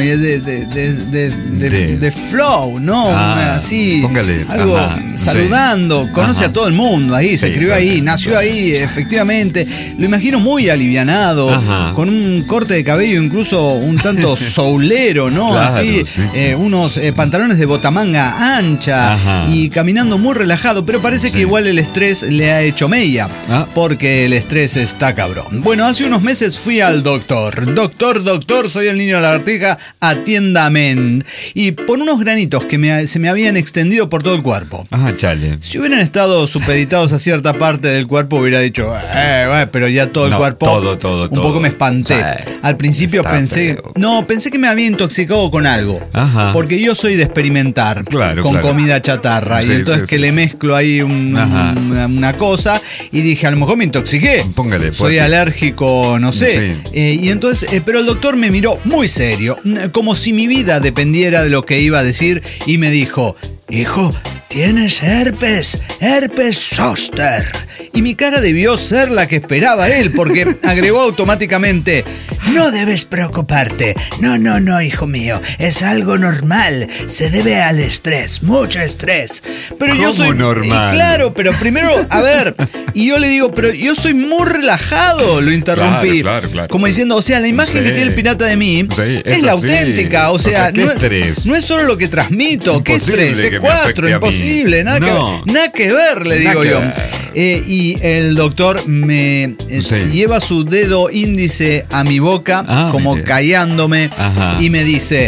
[SPEAKER 8] de flow, ¿no? Así,
[SPEAKER 3] póngale.
[SPEAKER 8] algo saludando, conoce a todo el mundo ahí, se crió ahí, nació ahí, efectivamente. Lo imagino muy alivianado, con un corte de cabello incluso un tanto soulero, ¿no?
[SPEAKER 3] Claro,
[SPEAKER 8] así, unos pantalones de botamanga ancha y caminando muy relajado, pero parece que igual el estrés le ha hecho mella, porque el estrés está cabrón. Bueno, hace unos meses fui al doctor. Doctor, soy el niño lagartija, atiéndame. Y por unos granitos que se me habían extendido por todo el cuerpo.
[SPEAKER 3] Chale.
[SPEAKER 8] Si hubieran estado supeditados a cierta parte del cuerpo, hubiera dicho, pero ya todo el cuerpo.
[SPEAKER 3] Todo.
[SPEAKER 8] Un poco me espanté. Al principio pensé que me había intoxicado con algo. Porque yo soy de experimentar con comida chatarra. Y entonces le mezclo ahí una cosa y dije, a lo mejor me intoxiqué.
[SPEAKER 3] Póngale.
[SPEAKER 8] Soy alérgico, no sé. Y entonces, pero el doctor me miró muy serio, como si mi vida dependiera de lo que iba a decir, y me dijo, hijo, tienes herpes zóster. Y mi cara debió ser la que esperaba él, porque agregó automáticamente, no debes preocuparte. No, hijo mío, es algo normal. Se debe al estrés, mucho estrés. Pero yo soy
[SPEAKER 3] normal.
[SPEAKER 8] Claro, pero primero, a ver, y yo le digo, pero yo soy muy relajado, lo interrumpí.
[SPEAKER 3] Claro.
[SPEAKER 8] Como diciendo, o sea, la imagen que tiene el pirata de mí es la auténtica. O sea,
[SPEAKER 3] ¿qué estrés?
[SPEAKER 8] No es solo lo que transmito. ¿Qué estrés? Es 4, imposible. Nada que ver, le digo yo. Y el doctor me lleva su dedo índice a mi boca, como callándome, y me dice,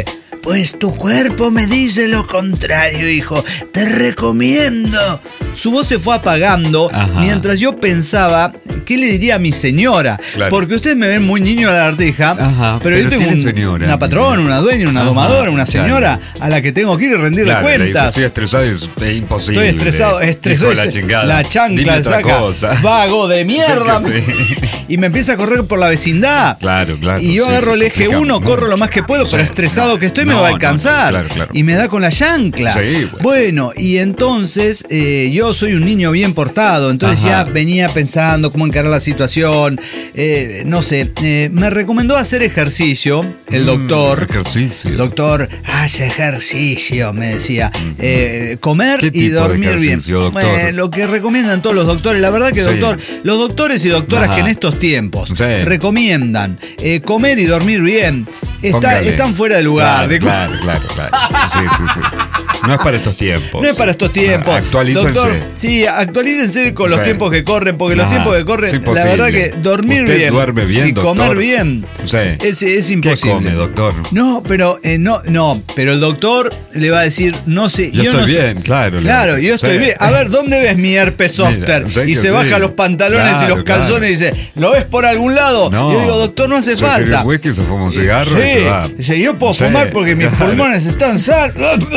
[SPEAKER 8] Pues tu cuerpo me dice lo contrario, hijo. Te recomiendo. Su voz se fue apagando. Ajá. Mientras yo pensaba, ¿qué le diría a mi señora? Claro. Porque ustedes me ven muy niño a la lagartija. Ajá, pero yo tengo una patrona, una dueña, una domadora, una señora a la que tengo que ir a rendirle cuentas.
[SPEAKER 3] Estoy estresado, es imposible.
[SPEAKER 8] Estoy estresado.
[SPEAKER 3] La chingada.
[SPEAKER 8] La chancla saca. Vago de mierda. Y me empieza a correr por la vecindad.
[SPEAKER 3] Claro.
[SPEAKER 8] Y yo agarro el eje 1, corro lo más que puedo, pero estresado que estoy me va a alcanzar. Claro. Y me da con la chancla.
[SPEAKER 3] Sí,
[SPEAKER 8] bueno, y entonces yo soy un niño bien portado, entonces ya venía pensando cómo encarar la situación. No sé, me recomendó hacer ejercicio el doctor.
[SPEAKER 3] Ejercicio.
[SPEAKER 8] Doctor, haz ejercicio, me decía. Comer y dormir bien.
[SPEAKER 3] Doctor?
[SPEAKER 8] Lo que recomiendan todos los doctores. La verdad que los doctores y doctoras que en estos tiempos recomiendan comer y dormir bien, están fuera de lugar.
[SPEAKER 3] Claro. Sí. No es para estos tiempos.
[SPEAKER 8] No es para estos tiempos.
[SPEAKER 3] Actualícense.
[SPEAKER 8] Doctor, sí, actualícense con los tiempos que corren, porque los tiempos que corren, la verdad que dormir
[SPEAKER 3] ¿Usted
[SPEAKER 8] bien
[SPEAKER 3] duerme bien,
[SPEAKER 8] y
[SPEAKER 3] doctor?
[SPEAKER 8] comer bien es imposible.
[SPEAKER 3] ¿Qué come, doctor?
[SPEAKER 8] No, pero pero el doctor le va a decir, no sé.
[SPEAKER 3] Yo estoy bien, claro.
[SPEAKER 8] Claro, yo estoy bien. A ver, ¿dónde ves mi herpes zóster? Y se baja los pantalones y los calzones y dice, ¿lo ves por algún lado?
[SPEAKER 3] No.
[SPEAKER 8] Y yo digo, doctor, no hace falta.
[SPEAKER 3] Se whisky, se fuma un cigarro y se va.
[SPEAKER 8] Dice, yo puedo fumar porque mis pulmones están sanos.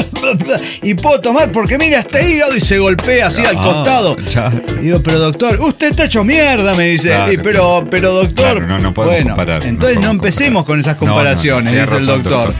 [SPEAKER 8] Y puedo tomar porque mira este hígado, y se golpea así al costado. Digo, pero doctor, usted está hecho mierda, me dice. Pero doctor,
[SPEAKER 3] no podemos comparar.
[SPEAKER 8] Entonces no empecemos con esas comparaciones, dice el doctor.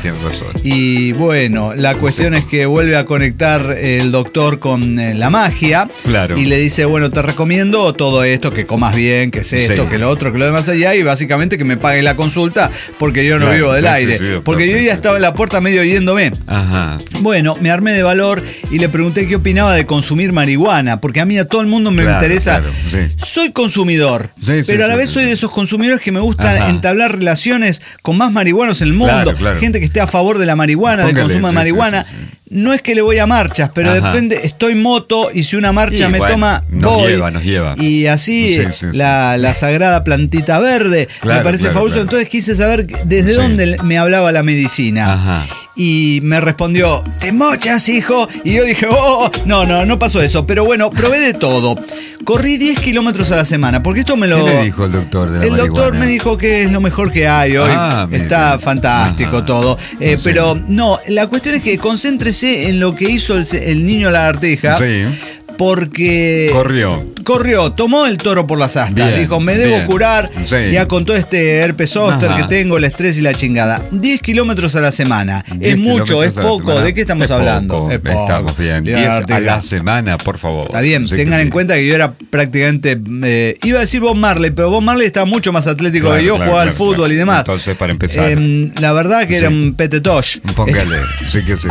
[SPEAKER 8] Y bueno, la cuestión es que vuelve a conectar el doctor con la magia.
[SPEAKER 3] Claro.
[SPEAKER 8] Y le dice, bueno, te recomiendo todo esto, que comas bien, que es esto, que lo otro, que lo demás allá, y básicamente que me pague la consulta porque yo no vivo del aire. Doctor, porque yo ya estaba en la puerta medio yéndome.
[SPEAKER 3] Ajá.
[SPEAKER 8] Bueno, me armé de valor y le pregunté qué opinaba de consumir marihuana, porque a mí a todo el mundo me interesa. Soy consumidor, pero a la vez soy de esos consumidores que me gusta entablar relaciones con más marihuanos en el mundo. Gente que esté a favor de la marihuana, del consumo de marihuana. No es que le voy a marchas, pero depende, estoy moto y si una marcha me toma, voy.
[SPEAKER 3] Nos lleva.
[SPEAKER 8] Y así la sagrada plantita verde me parece fabuloso. Entonces quise saber desde dónde me hablaba la medicina. Y me respondió, ¿te mochas, hijo? Y yo dije, no pasó eso. Pero bueno, probé de todo. Corrí 10 kilómetros a la semana, porque esto me lo...
[SPEAKER 3] ¿Qué le dijo el doctor de la marihuana?
[SPEAKER 8] El doctor me dijo que es lo mejor que hay hoy. Está fantástico todo. Pero no, la cuestión es que concéntrese en lo que hizo el niño lagartija.
[SPEAKER 3] Sí.
[SPEAKER 8] Porque corrió, tomó el toro por las astas. Dijo, me debo curar ya con todo este herpes zóster que tengo, el estrés y la chingada. 10 kilómetros a la semana. ¿Es mucho? ¿Es poco? ¿De qué estamos hablando?
[SPEAKER 3] Estamos bien. 10 a la semana, por favor.
[SPEAKER 8] Está bien, tengan en cuenta que yo era prácticamente, iba a decir Bob Marley, pero Bob Marley estaba mucho más atlético que yo, jugaba al fútbol y demás.
[SPEAKER 3] Entonces, para empezar.
[SPEAKER 8] La verdad que era un petetosh.
[SPEAKER 3] Póngale, sí que sí.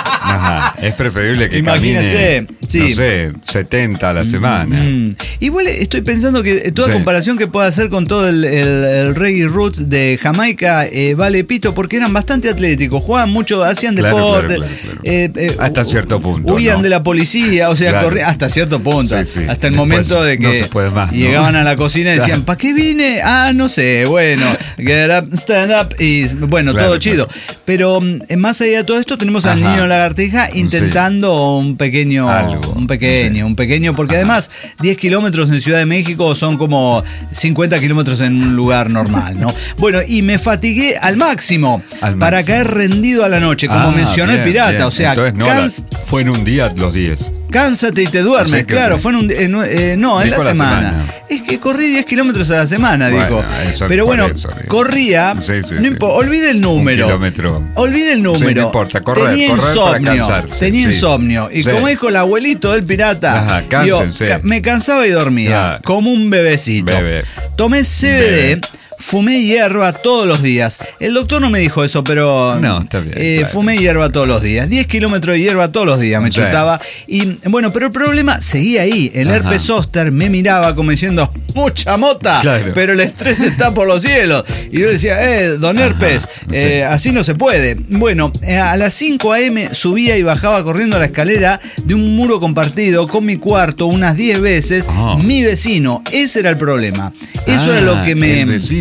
[SPEAKER 3] Es preferible que camine, no sé, 70 a la semana.
[SPEAKER 8] Igual estoy pensando que toda comparación que pueda hacer con todo el reggae roots de Jamaica vale pito, porque eran bastante atléticos, jugaban mucho, hacían deporte.
[SPEAKER 3] Hasta cierto punto.
[SPEAKER 8] Huían de la policía, o sea, corrían hasta cierto punto. Hasta el momento de que
[SPEAKER 3] no se puede más,
[SPEAKER 8] llegaban a la cocina y decían, ¿para qué vine? No sé, bueno, get up, stand up, y bueno, todo chido. Pero más allá de todo esto, tenemos al niño lagartija intentando un pequeño, porque además 10 kilómetros en Ciudad de México son como 50 kilómetros en un lugar normal, ¿no? Bueno, y me fatigué al máximo para caer rendido a la noche, como mencionó el pirata. O sea,
[SPEAKER 3] entonces, fue en un día los 10.
[SPEAKER 8] Cánsate y te duermes, claro, fue en la semana. Es que corrí 10 kilómetros a la semana, dijo. Pero bueno, corría, olvide el número. Olvide el número.
[SPEAKER 3] No importa, tenía
[SPEAKER 8] insomnio. Y como dijo el abuelito del pirata, me cansaba y dormía, como un bebecito. Tomé CBD. Fumé hierba todos los días. El doctor no me dijo eso, pero
[SPEAKER 3] está bien,
[SPEAKER 8] fumé hierba todos los días. 10 kilómetros de hierba todos los días me chutaba. Y bueno, pero el problema seguía ahí. El herpes zóster me miraba como diciendo, mucha mota, pero el estrés está por los cielos. Y yo decía, don herpes, así no se puede. Bueno, a las 5 a.m. subía y bajaba corriendo la escalera de un muro compartido con mi cuarto unas 10 veces. Mi vecino, ese era el problema. Eso era lo que me...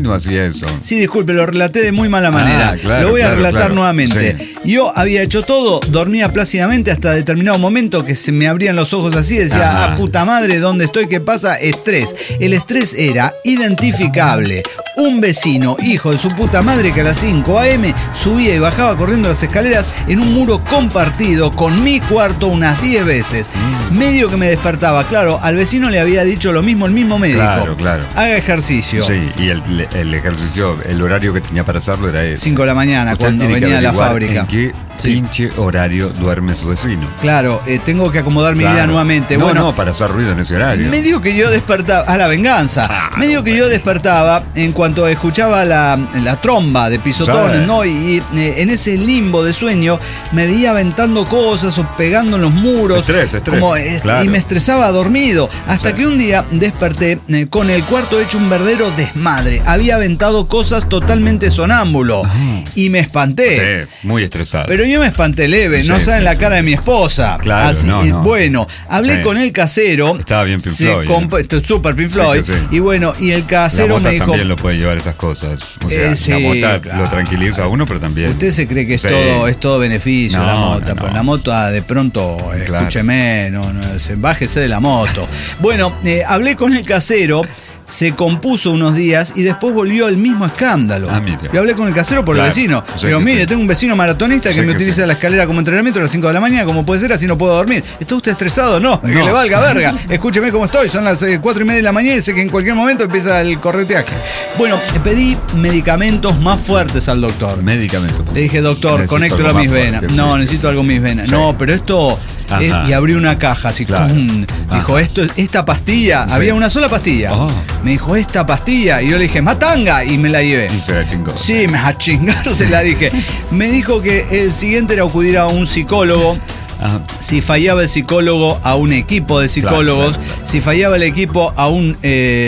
[SPEAKER 3] vecino hacía eso.
[SPEAKER 8] Sí, disculpe, lo relaté de muy mala manera.
[SPEAKER 3] Claro,
[SPEAKER 8] lo voy a
[SPEAKER 3] claro,
[SPEAKER 8] relatar
[SPEAKER 3] claro.
[SPEAKER 8] nuevamente.
[SPEAKER 3] Sí.
[SPEAKER 8] Yo había hecho todo, dormía plácidamente hasta determinado momento que se me abrían los ojos así, decía,
[SPEAKER 3] Ajá.
[SPEAKER 8] puta madre, ¿dónde estoy? ¿Qué pasa? Estrés. El estrés era identificable. Un vecino, hijo de su puta madre, que a las 5 a.m. subía y bajaba corriendo las escaleras en un muro compartido con mi cuarto unas 10 veces. Medio que me despertaba. Claro, al vecino le había dicho lo mismo el mismo médico.
[SPEAKER 3] Claro.
[SPEAKER 8] Haga ejercicio.
[SPEAKER 3] Sí, y el ejercicio, el horario que tenía para hacerlo era ese.
[SPEAKER 8] 5 de la mañana,
[SPEAKER 3] Usted
[SPEAKER 8] cuando
[SPEAKER 3] tiene que
[SPEAKER 8] venía de la
[SPEAKER 3] averiguar
[SPEAKER 8] fábrica.
[SPEAKER 3] ¿En qué
[SPEAKER 8] Sí.
[SPEAKER 3] pinche horario duerme su vecino?
[SPEAKER 8] Claro, tengo que acomodar mi vida
[SPEAKER 3] Claro.
[SPEAKER 8] nuevamente.
[SPEAKER 3] No, para hacer ruido en ese horario.
[SPEAKER 8] Medio que yo despertaba, a la venganza, medio que yo despertaba en cuanto escuchaba la tromba de pisotones,
[SPEAKER 3] ¿Sabe?
[SPEAKER 8] ¿no? Y en ese limbo de sueño me veía aventando cosas o pegando en los muros.
[SPEAKER 3] Estrés, claro.
[SPEAKER 8] Y me estresaba dormido. Hasta
[SPEAKER 3] Sí.
[SPEAKER 8] que un día desperté con el cuarto hecho un verdadero desmadre. Había aventado cosas totalmente sonámbulo. Y me espanté.
[SPEAKER 3] Sí, muy estresado.
[SPEAKER 8] Pero yo me espanté leve, no
[SPEAKER 3] Sí,
[SPEAKER 8] saben
[SPEAKER 3] sí,
[SPEAKER 8] la
[SPEAKER 3] sí.
[SPEAKER 8] cara de mi esposa.
[SPEAKER 3] Claro, no.
[SPEAKER 8] Bueno, hablé
[SPEAKER 3] Sí.
[SPEAKER 8] con el casero.
[SPEAKER 3] Estaba bien Pink Floyd,
[SPEAKER 8] Super Pink Floyd.
[SPEAKER 3] Sí, sí.
[SPEAKER 8] Y bueno, y el
[SPEAKER 3] la
[SPEAKER 8] casero
[SPEAKER 3] mota
[SPEAKER 8] me dijo.
[SPEAKER 3] también lo puede llevar esas cosas. O sea,
[SPEAKER 8] Sí,
[SPEAKER 3] la mota
[SPEAKER 8] claro.
[SPEAKER 3] lo tranquiliza a uno, pero también.
[SPEAKER 8] Usted se cree que es
[SPEAKER 3] Sí.
[SPEAKER 8] todo beneficio
[SPEAKER 3] No,
[SPEAKER 8] la mota,
[SPEAKER 3] no.
[SPEAKER 8] pero la moto de pronto,
[SPEAKER 3] Claro.
[SPEAKER 8] escúcheme, bájese de la moto. Bueno, hablé con el casero. Se compuso unos días y después volvió el mismo escándalo.
[SPEAKER 3] Mira.
[SPEAKER 8] Yo hablé con el casero por
[SPEAKER 3] Claro.
[SPEAKER 8] el vecino.
[SPEAKER 3] Sí,
[SPEAKER 8] Digo,
[SPEAKER 3] que
[SPEAKER 8] mire,
[SPEAKER 3] sí.
[SPEAKER 8] tengo un vecino maratonista que
[SPEAKER 3] Sí,
[SPEAKER 8] me
[SPEAKER 3] que
[SPEAKER 8] utiliza
[SPEAKER 3] sí.
[SPEAKER 8] la escalera como entrenamiento a las 5 de la mañana, como puede ser, así no puedo dormir. ¿Está usted estresado? No, que
[SPEAKER 3] No.
[SPEAKER 8] le valga verga. Escúcheme cómo estoy, son las 4:30 de la mañana y sé que en cualquier momento empieza el correteaje. Bueno, pedí medicamentos más fuertes al doctor.
[SPEAKER 3] Medicamento.
[SPEAKER 8] Le dije, doctor,
[SPEAKER 3] Necesito
[SPEAKER 8] conéctelo a
[SPEAKER 3] algo
[SPEAKER 8] mis
[SPEAKER 3] más
[SPEAKER 8] venas.
[SPEAKER 3] fuerte,
[SPEAKER 8] No,
[SPEAKER 3] sí,
[SPEAKER 8] necesito
[SPEAKER 3] sí,
[SPEAKER 8] algo en mis venas.
[SPEAKER 3] sí.
[SPEAKER 8] No, pero esto...
[SPEAKER 3] Ajá.
[SPEAKER 8] Y abrí una caja así,
[SPEAKER 3] Claro.
[SPEAKER 8] ¡pum! Dijo,
[SPEAKER 3] Ajá.
[SPEAKER 8] esta pastilla,
[SPEAKER 3] Sí.
[SPEAKER 8] había una sola pastilla.
[SPEAKER 3] Oh.
[SPEAKER 8] Me dijo, esta pastilla. Y yo le dije, matanga, y me la llevé.
[SPEAKER 3] Y se la chingó.
[SPEAKER 8] Sí, me a chingar se la dije. Me dijo que el siguiente era acudir a un psicólogo.
[SPEAKER 3] Ajá.
[SPEAKER 8] Si fallaba el psicólogo, a un equipo de psicólogos.
[SPEAKER 3] Claro.
[SPEAKER 8] Si fallaba el equipo, a un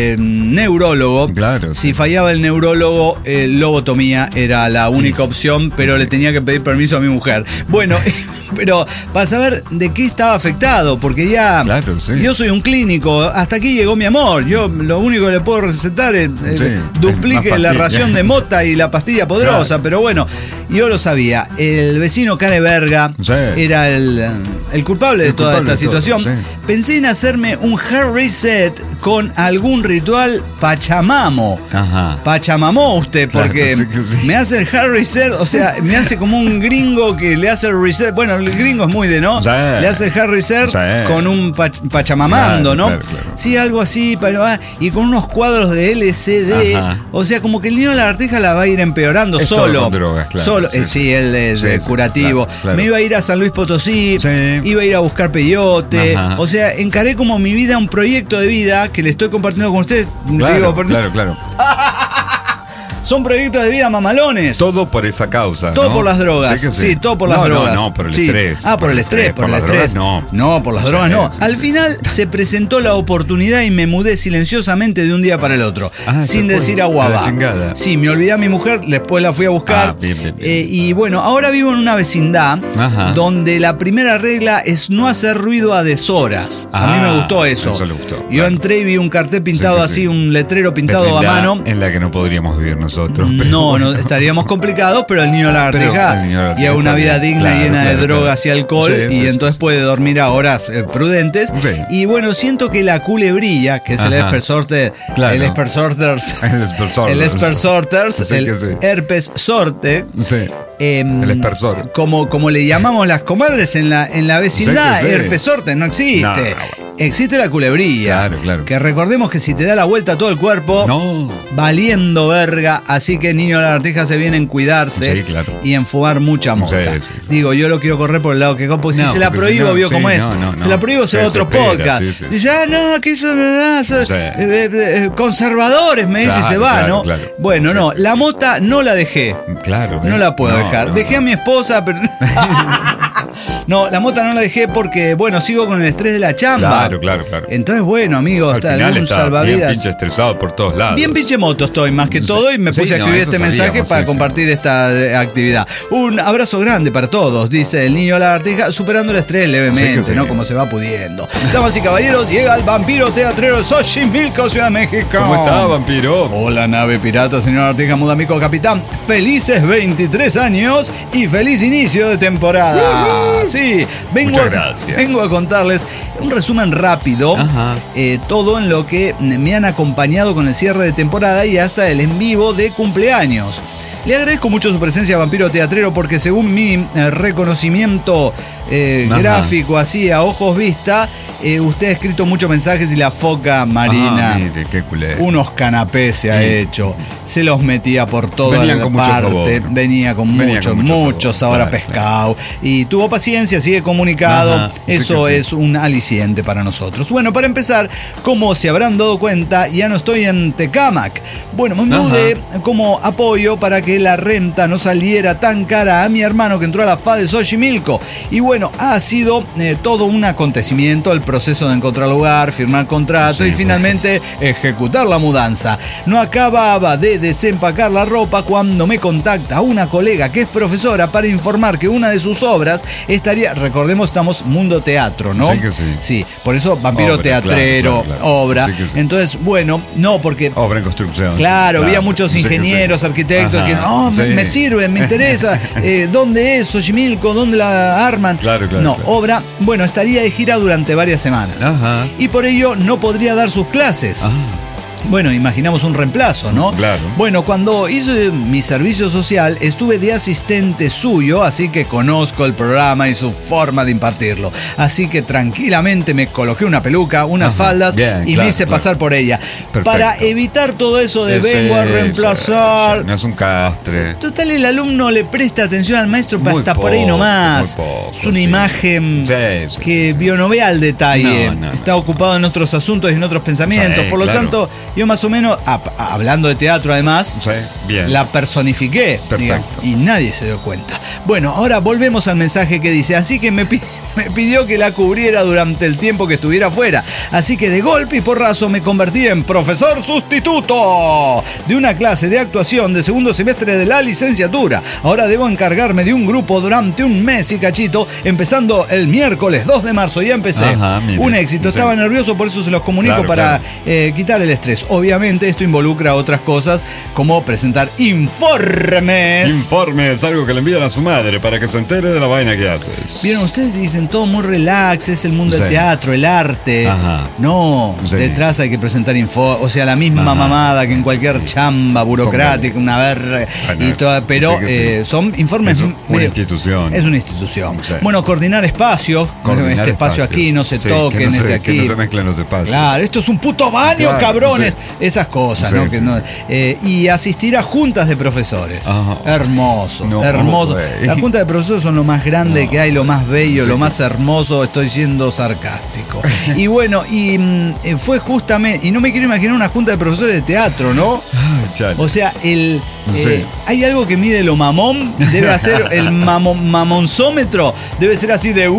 [SPEAKER 8] neurólogo.
[SPEAKER 3] Claro,
[SPEAKER 8] Si
[SPEAKER 3] sí.
[SPEAKER 8] fallaba el neurólogo, lobotomía era la única opción, pero
[SPEAKER 3] sí.
[SPEAKER 8] le tenía que pedir permiso a mi mujer. Bueno, pero para saber de qué estaba afectado, porque ya
[SPEAKER 3] Claro, sí.
[SPEAKER 8] yo soy un clínico, hasta aquí llegó mi amor. Yo lo único que le puedo recetar es
[SPEAKER 3] Sí,
[SPEAKER 8] duplique
[SPEAKER 3] más
[SPEAKER 8] la
[SPEAKER 3] pastillas.
[SPEAKER 8] ración de mota y la pastilla poderosa,
[SPEAKER 3] Claro.
[SPEAKER 8] pero bueno, yo lo sabía. El vecino care verga
[SPEAKER 3] Sí.
[SPEAKER 8] era el culpable de
[SPEAKER 3] El
[SPEAKER 8] toda
[SPEAKER 3] culpable
[SPEAKER 8] esta
[SPEAKER 3] de todo,
[SPEAKER 8] situación.
[SPEAKER 3] sí.
[SPEAKER 8] Pensé en hacerme un hair reset con algún ritual pachamamo.
[SPEAKER 3] Ajá.
[SPEAKER 8] Pachamamó usted,
[SPEAKER 3] Claro,
[SPEAKER 8] porque
[SPEAKER 3] sí que sí.
[SPEAKER 8] me hace el hair reset, o sea, me hace como un gringo que le hace el reset. Bueno, el gringo es muy de, ¿no?
[SPEAKER 3] Sí.
[SPEAKER 8] Le hace el hair reset
[SPEAKER 3] Sí.
[SPEAKER 8] con un pachamamando,
[SPEAKER 3] Claro,
[SPEAKER 8] ¿no?
[SPEAKER 3] claro, claro.
[SPEAKER 8] Sí, algo así, pero, y con unos cuadros de LCD.
[SPEAKER 3] Ajá.
[SPEAKER 8] O sea, como que el niño de la lagartija la va a ir empeorando
[SPEAKER 3] Es todo
[SPEAKER 8] solo.
[SPEAKER 3] con drogas, claro,
[SPEAKER 8] Solo,
[SPEAKER 3] sí,
[SPEAKER 8] sí, él es
[SPEAKER 3] Sí, sí,
[SPEAKER 8] curativo.
[SPEAKER 3] claro, claro.
[SPEAKER 8] Me iba a ir a San Luis Potosí,
[SPEAKER 3] Sí.
[SPEAKER 8] iba a ir a buscar peyote.
[SPEAKER 3] Ajá.
[SPEAKER 8] O sea, encaré como mi vida un proyecto de vida que le estoy compartiendo con ustedes.
[SPEAKER 3] Claro,
[SPEAKER 8] Digo,
[SPEAKER 3] claro.
[SPEAKER 8] son proyectos de vida mamalones.
[SPEAKER 3] Todo por esa causa.
[SPEAKER 8] Todo
[SPEAKER 3] ¿no?
[SPEAKER 8] por las drogas.
[SPEAKER 3] que
[SPEAKER 8] Sí, todo por las drogas.
[SPEAKER 3] No, por el
[SPEAKER 8] Sí.
[SPEAKER 3] estrés.
[SPEAKER 8] Por el estrés, por el
[SPEAKER 3] las
[SPEAKER 8] estrés.
[SPEAKER 3] drogas, no.
[SPEAKER 8] No, por las
[SPEAKER 3] Sí,
[SPEAKER 8] drogas no.
[SPEAKER 3] sí,
[SPEAKER 8] Al
[SPEAKER 3] sí.
[SPEAKER 8] final se presentó la oportunidad y me mudé silenciosamente de un día para el otro.
[SPEAKER 3] Ah, se
[SPEAKER 8] sin
[SPEAKER 3] fue
[SPEAKER 8] decir
[SPEAKER 3] a la
[SPEAKER 8] aguaba.
[SPEAKER 3] chingada.
[SPEAKER 8] Sí, me olvidé a mi mujer, después la fui a buscar.
[SPEAKER 3] Bien.
[SPEAKER 8] Y bueno, ahora vivo en una vecindad
[SPEAKER 3] Ajá.
[SPEAKER 8] donde la primera regla es no hacer ruido a deshoras. A mí me gustó eso.
[SPEAKER 3] Eso le gustó,
[SPEAKER 8] Yo
[SPEAKER 3] claro.
[SPEAKER 8] entré y vi un cartel pintado
[SPEAKER 3] Sí, que
[SPEAKER 8] así,
[SPEAKER 3] sí.
[SPEAKER 8] un letrero pintado a
[SPEAKER 3] Vecindad
[SPEAKER 8] mano.
[SPEAKER 3] en la que no podríamos vivir nosotros. pero
[SPEAKER 8] No,
[SPEAKER 3] bueno.
[SPEAKER 8] estaríamos complicados, pero el niño lagartija
[SPEAKER 3] Pero el niño lagartija
[SPEAKER 8] y a una
[SPEAKER 3] está
[SPEAKER 8] vida
[SPEAKER 3] bien.
[SPEAKER 8] digna
[SPEAKER 3] Claro,
[SPEAKER 8] llena de
[SPEAKER 3] claro,
[SPEAKER 8] drogas y
[SPEAKER 3] claro.
[SPEAKER 8] alcohol,
[SPEAKER 3] Sí,
[SPEAKER 8] y
[SPEAKER 3] sí,
[SPEAKER 8] entonces
[SPEAKER 3] sí.
[SPEAKER 8] puede dormir a horas prudentes.
[SPEAKER 3] Sí.
[SPEAKER 8] Y bueno, siento que la culebrilla, que es el
[SPEAKER 3] Ajá.
[SPEAKER 8] Espersorte,
[SPEAKER 3] Claro.
[SPEAKER 8] el Espersorters,
[SPEAKER 3] El Espersorters.
[SPEAKER 8] el Espersorters,
[SPEAKER 3] Sí,
[SPEAKER 8] el
[SPEAKER 3] que sí.
[SPEAKER 8] herpes sorte.
[SPEAKER 3] Sí. El espersor.
[SPEAKER 8] Como le llamamos las comadres en la vecindad,
[SPEAKER 3] Sí, que sí.
[SPEAKER 8] herpes sorte no existe.
[SPEAKER 3] No, bueno.
[SPEAKER 8] Existe la culebrilla.
[SPEAKER 3] Claro, claro.
[SPEAKER 8] Que recordemos que si te da la vuelta a todo el cuerpo,
[SPEAKER 3] No.
[SPEAKER 8] valiendo verga, así que niño lagartija se viene en cuidarse
[SPEAKER 3] Sí, claro.
[SPEAKER 8] y en fumar mucha mota.
[SPEAKER 3] Sí, sí, sí.
[SPEAKER 8] Digo, yo lo quiero correr por el lado que porque si
[SPEAKER 3] No,
[SPEAKER 8] se la
[SPEAKER 3] porque
[SPEAKER 8] prohíbo,
[SPEAKER 3] si no,
[SPEAKER 8] vio
[SPEAKER 3] sí,
[SPEAKER 8] cómo es.
[SPEAKER 3] no.
[SPEAKER 8] Se la prohíbo, se va a otro
[SPEAKER 3] desespera,
[SPEAKER 8] podcast.
[SPEAKER 3] sí, sí.
[SPEAKER 8] Dice, no, que eso no,
[SPEAKER 3] Sí.
[SPEAKER 8] conservadores, me dice, y
[SPEAKER 3] Claro,
[SPEAKER 8] se va,
[SPEAKER 3] claro,
[SPEAKER 8] ¿no?
[SPEAKER 3] claro.
[SPEAKER 8] Bueno,
[SPEAKER 3] Sí,
[SPEAKER 8] no,
[SPEAKER 3] sí.
[SPEAKER 8] la mota no la dejé.
[SPEAKER 3] Claro.
[SPEAKER 8] No la puedo dejar.
[SPEAKER 3] no,
[SPEAKER 8] Dejé a mi esposa, pero. No, la mota no la dejé porque, bueno, sigo con el estrés de la chamba.
[SPEAKER 3] Claro.
[SPEAKER 8] Entonces, bueno, amigos,
[SPEAKER 3] Al final
[SPEAKER 8] un
[SPEAKER 3] está
[SPEAKER 8] salvavidas.
[SPEAKER 3] bien pinche estresado por todos lados.
[SPEAKER 8] Bien pinche moto estoy, más que todo, y me puse a escribir este mensaje para compartir esta actividad. Un abrazo grande para todos, dice el niño Lagartija, superando el estrés levemente, ¿no? Como se va pudiendo. Damas y caballeros, llega el vampiro teatrero Xochimilco, Ciudad de México.
[SPEAKER 3] ¿Cómo está, vampiro?
[SPEAKER 8] Hola, nave pirata, señor Artija Mudamico, capitán. Felices 23 años y feliz inicio de temporada. Sí,
[SPEAKER 3] muchas gracias.
[SPEAKER 8] Vengo a contarles un resumen rápido, todo en lo que me han acompañado con el cierre de temporada y hasta el en vivo de cumpleaños. Le agradezco mucho su presencia, vampiro teatrero, porque según mi reconocimiento gráfico, así a ojos vista, usted ha escrito muchos mensajes y la foca marina,
[SPEAKER 3] mire, qué culé.
[SPEAKER 8] unos canapés se ha hecho, se los metía por toda
[SPEAKER 3] Venían
[SPEAKER 8] la
[SPEAKER 3] con mucho
[SPEAKER 8] parte,
[SPEAKER 3] sabor.
[SPEAKER 8] venía con mucho sabor a pescado, y tuvo paciencia, sigue comunicado, eso
[SPEAKER 3] sí.
[SPEAKER 8] es un aliciente para nosotros. Bueno, para empezar, como se habrán dado cuenta, ya no estoy en Tecámac. Bueno, me mudé como apoyo para que la renta no saliera tan cara a mi hermano que entró a la FA de Xochimilco. Y bueno, ha sido todo un acontecimiento el proceso de encontrar lugar, firmar contrato y finalmente ejecutar la mudanza. No acababa de desempacar la ropa cuando me contacta una colega que es profesora para informar que una de sus obras estaría, recordemos, estamos mundo teatro, ¿no?
[SPEAKER 3] Sí que sí.
[SPEAKER 8] Sí, por eso vampiro
[SPEAKER 3] Obra,
[SPEAKER 8] teatrero,
[SPEAKER 3] claro.
[SPEAKER 8] obra.
[SPEAKER 3] Sí que sí.
[SPEAKER 8] Entonces, bueno, no, porque...
[SPEAKER 3] Obra en construcción.
[SPEAKER 8] Claro, había muchos ingenieros, arquitectos que no, me sirve, me interesa. ¿Dónde es Xochimilco? ¿Dónde la arman?
[SPEAKER 3] Claro.
[SPEAKER 8] Obra, bueno, estaría de gira durante varias semanas. Y por ello no podría dar sus clases. Bueno, imaginamos un reemplazo, ¿no?
[SPEAKER 3] Claro.
[SPEAKER 8] Bueno, cuando hice mi servicio social, estuve de asistente suyo, así que conozco el programa y su forma de impartirlo. Así que tranquilamente me coloqué una peluca, unas faldas y me hice pasar por ella.
[SPEAKER 3] Perfecto.
[SPEAKER 8] Para evitar todo eso de vengo a reemplazar.
[SPEAKER 3] No es un castre.
[SPEAKER 8] Total, el alumno le presta atención al maestro para estar por ahí nomás. Es una imagen que no vea el detalle.
[SPEAKER 3] No.
[SPEAKER 8] Está ocupado en otros asuntos y en otros pensamientos. Por lo tanto, yo más o menos, hablando de teatro además, la personifiqué.
[SPEAKER 3] Perfecto.
[SPEAKER 8] Y nadie se dio cuenta. Bueno, ahora volvemos al mensaje que dice, así que me pidió que la cubriera durante el tiempo que estuviera fuera. Así que de golpe y porrazo me convertí en profesor sustituto de una clase de actuación de segundo semestre de la licenciatura. Ahora debo encargarme de un grupo durante un mes y cachito, empezando el miércoles 2 de marzo. Ya empecé. Un éxito. Estaba nervioso, por eso se los comunico para quitar el estrés. Obviamente esto involucra otras cosas como presentar informes.
[SPEAKER 3] Informes, algo que le envían a su madre para que se entere de la vaina que haces.
[SPEAKER 8] Vieron, ustedes dicen todo muy relax, es el mundo del teatro, el arte. No, detrás hay que presentar o sea, la misma mamada que en cualquier chamba burocrática, una verga y toda, pero son informes.
[SPEAKER 3] Es una institución.
[SPEAKER 8] Es una institución. Bueno, coordinar espacios. Este espacio aquí no se toque, este aquí.
[SPEAKER 3] Que no se mezclen los espacios.
[SPEAKER 8] Claro, esto es un puto baño, cabrones. Esas cosas, ¿no? Que no y asistir a juntas de profesores. Hermoso. Las juntas de profesores son lo más grande que hay, lo más bello, lo más hermoso. Estoy siendo sarcástico. Y bueno, fue justamente, y no me quiero imaginar una junta de profesores de teatro, ¿no? O sea, hay algo que mide lo mamón, debe hacer el mamonzómetro, debe ser así de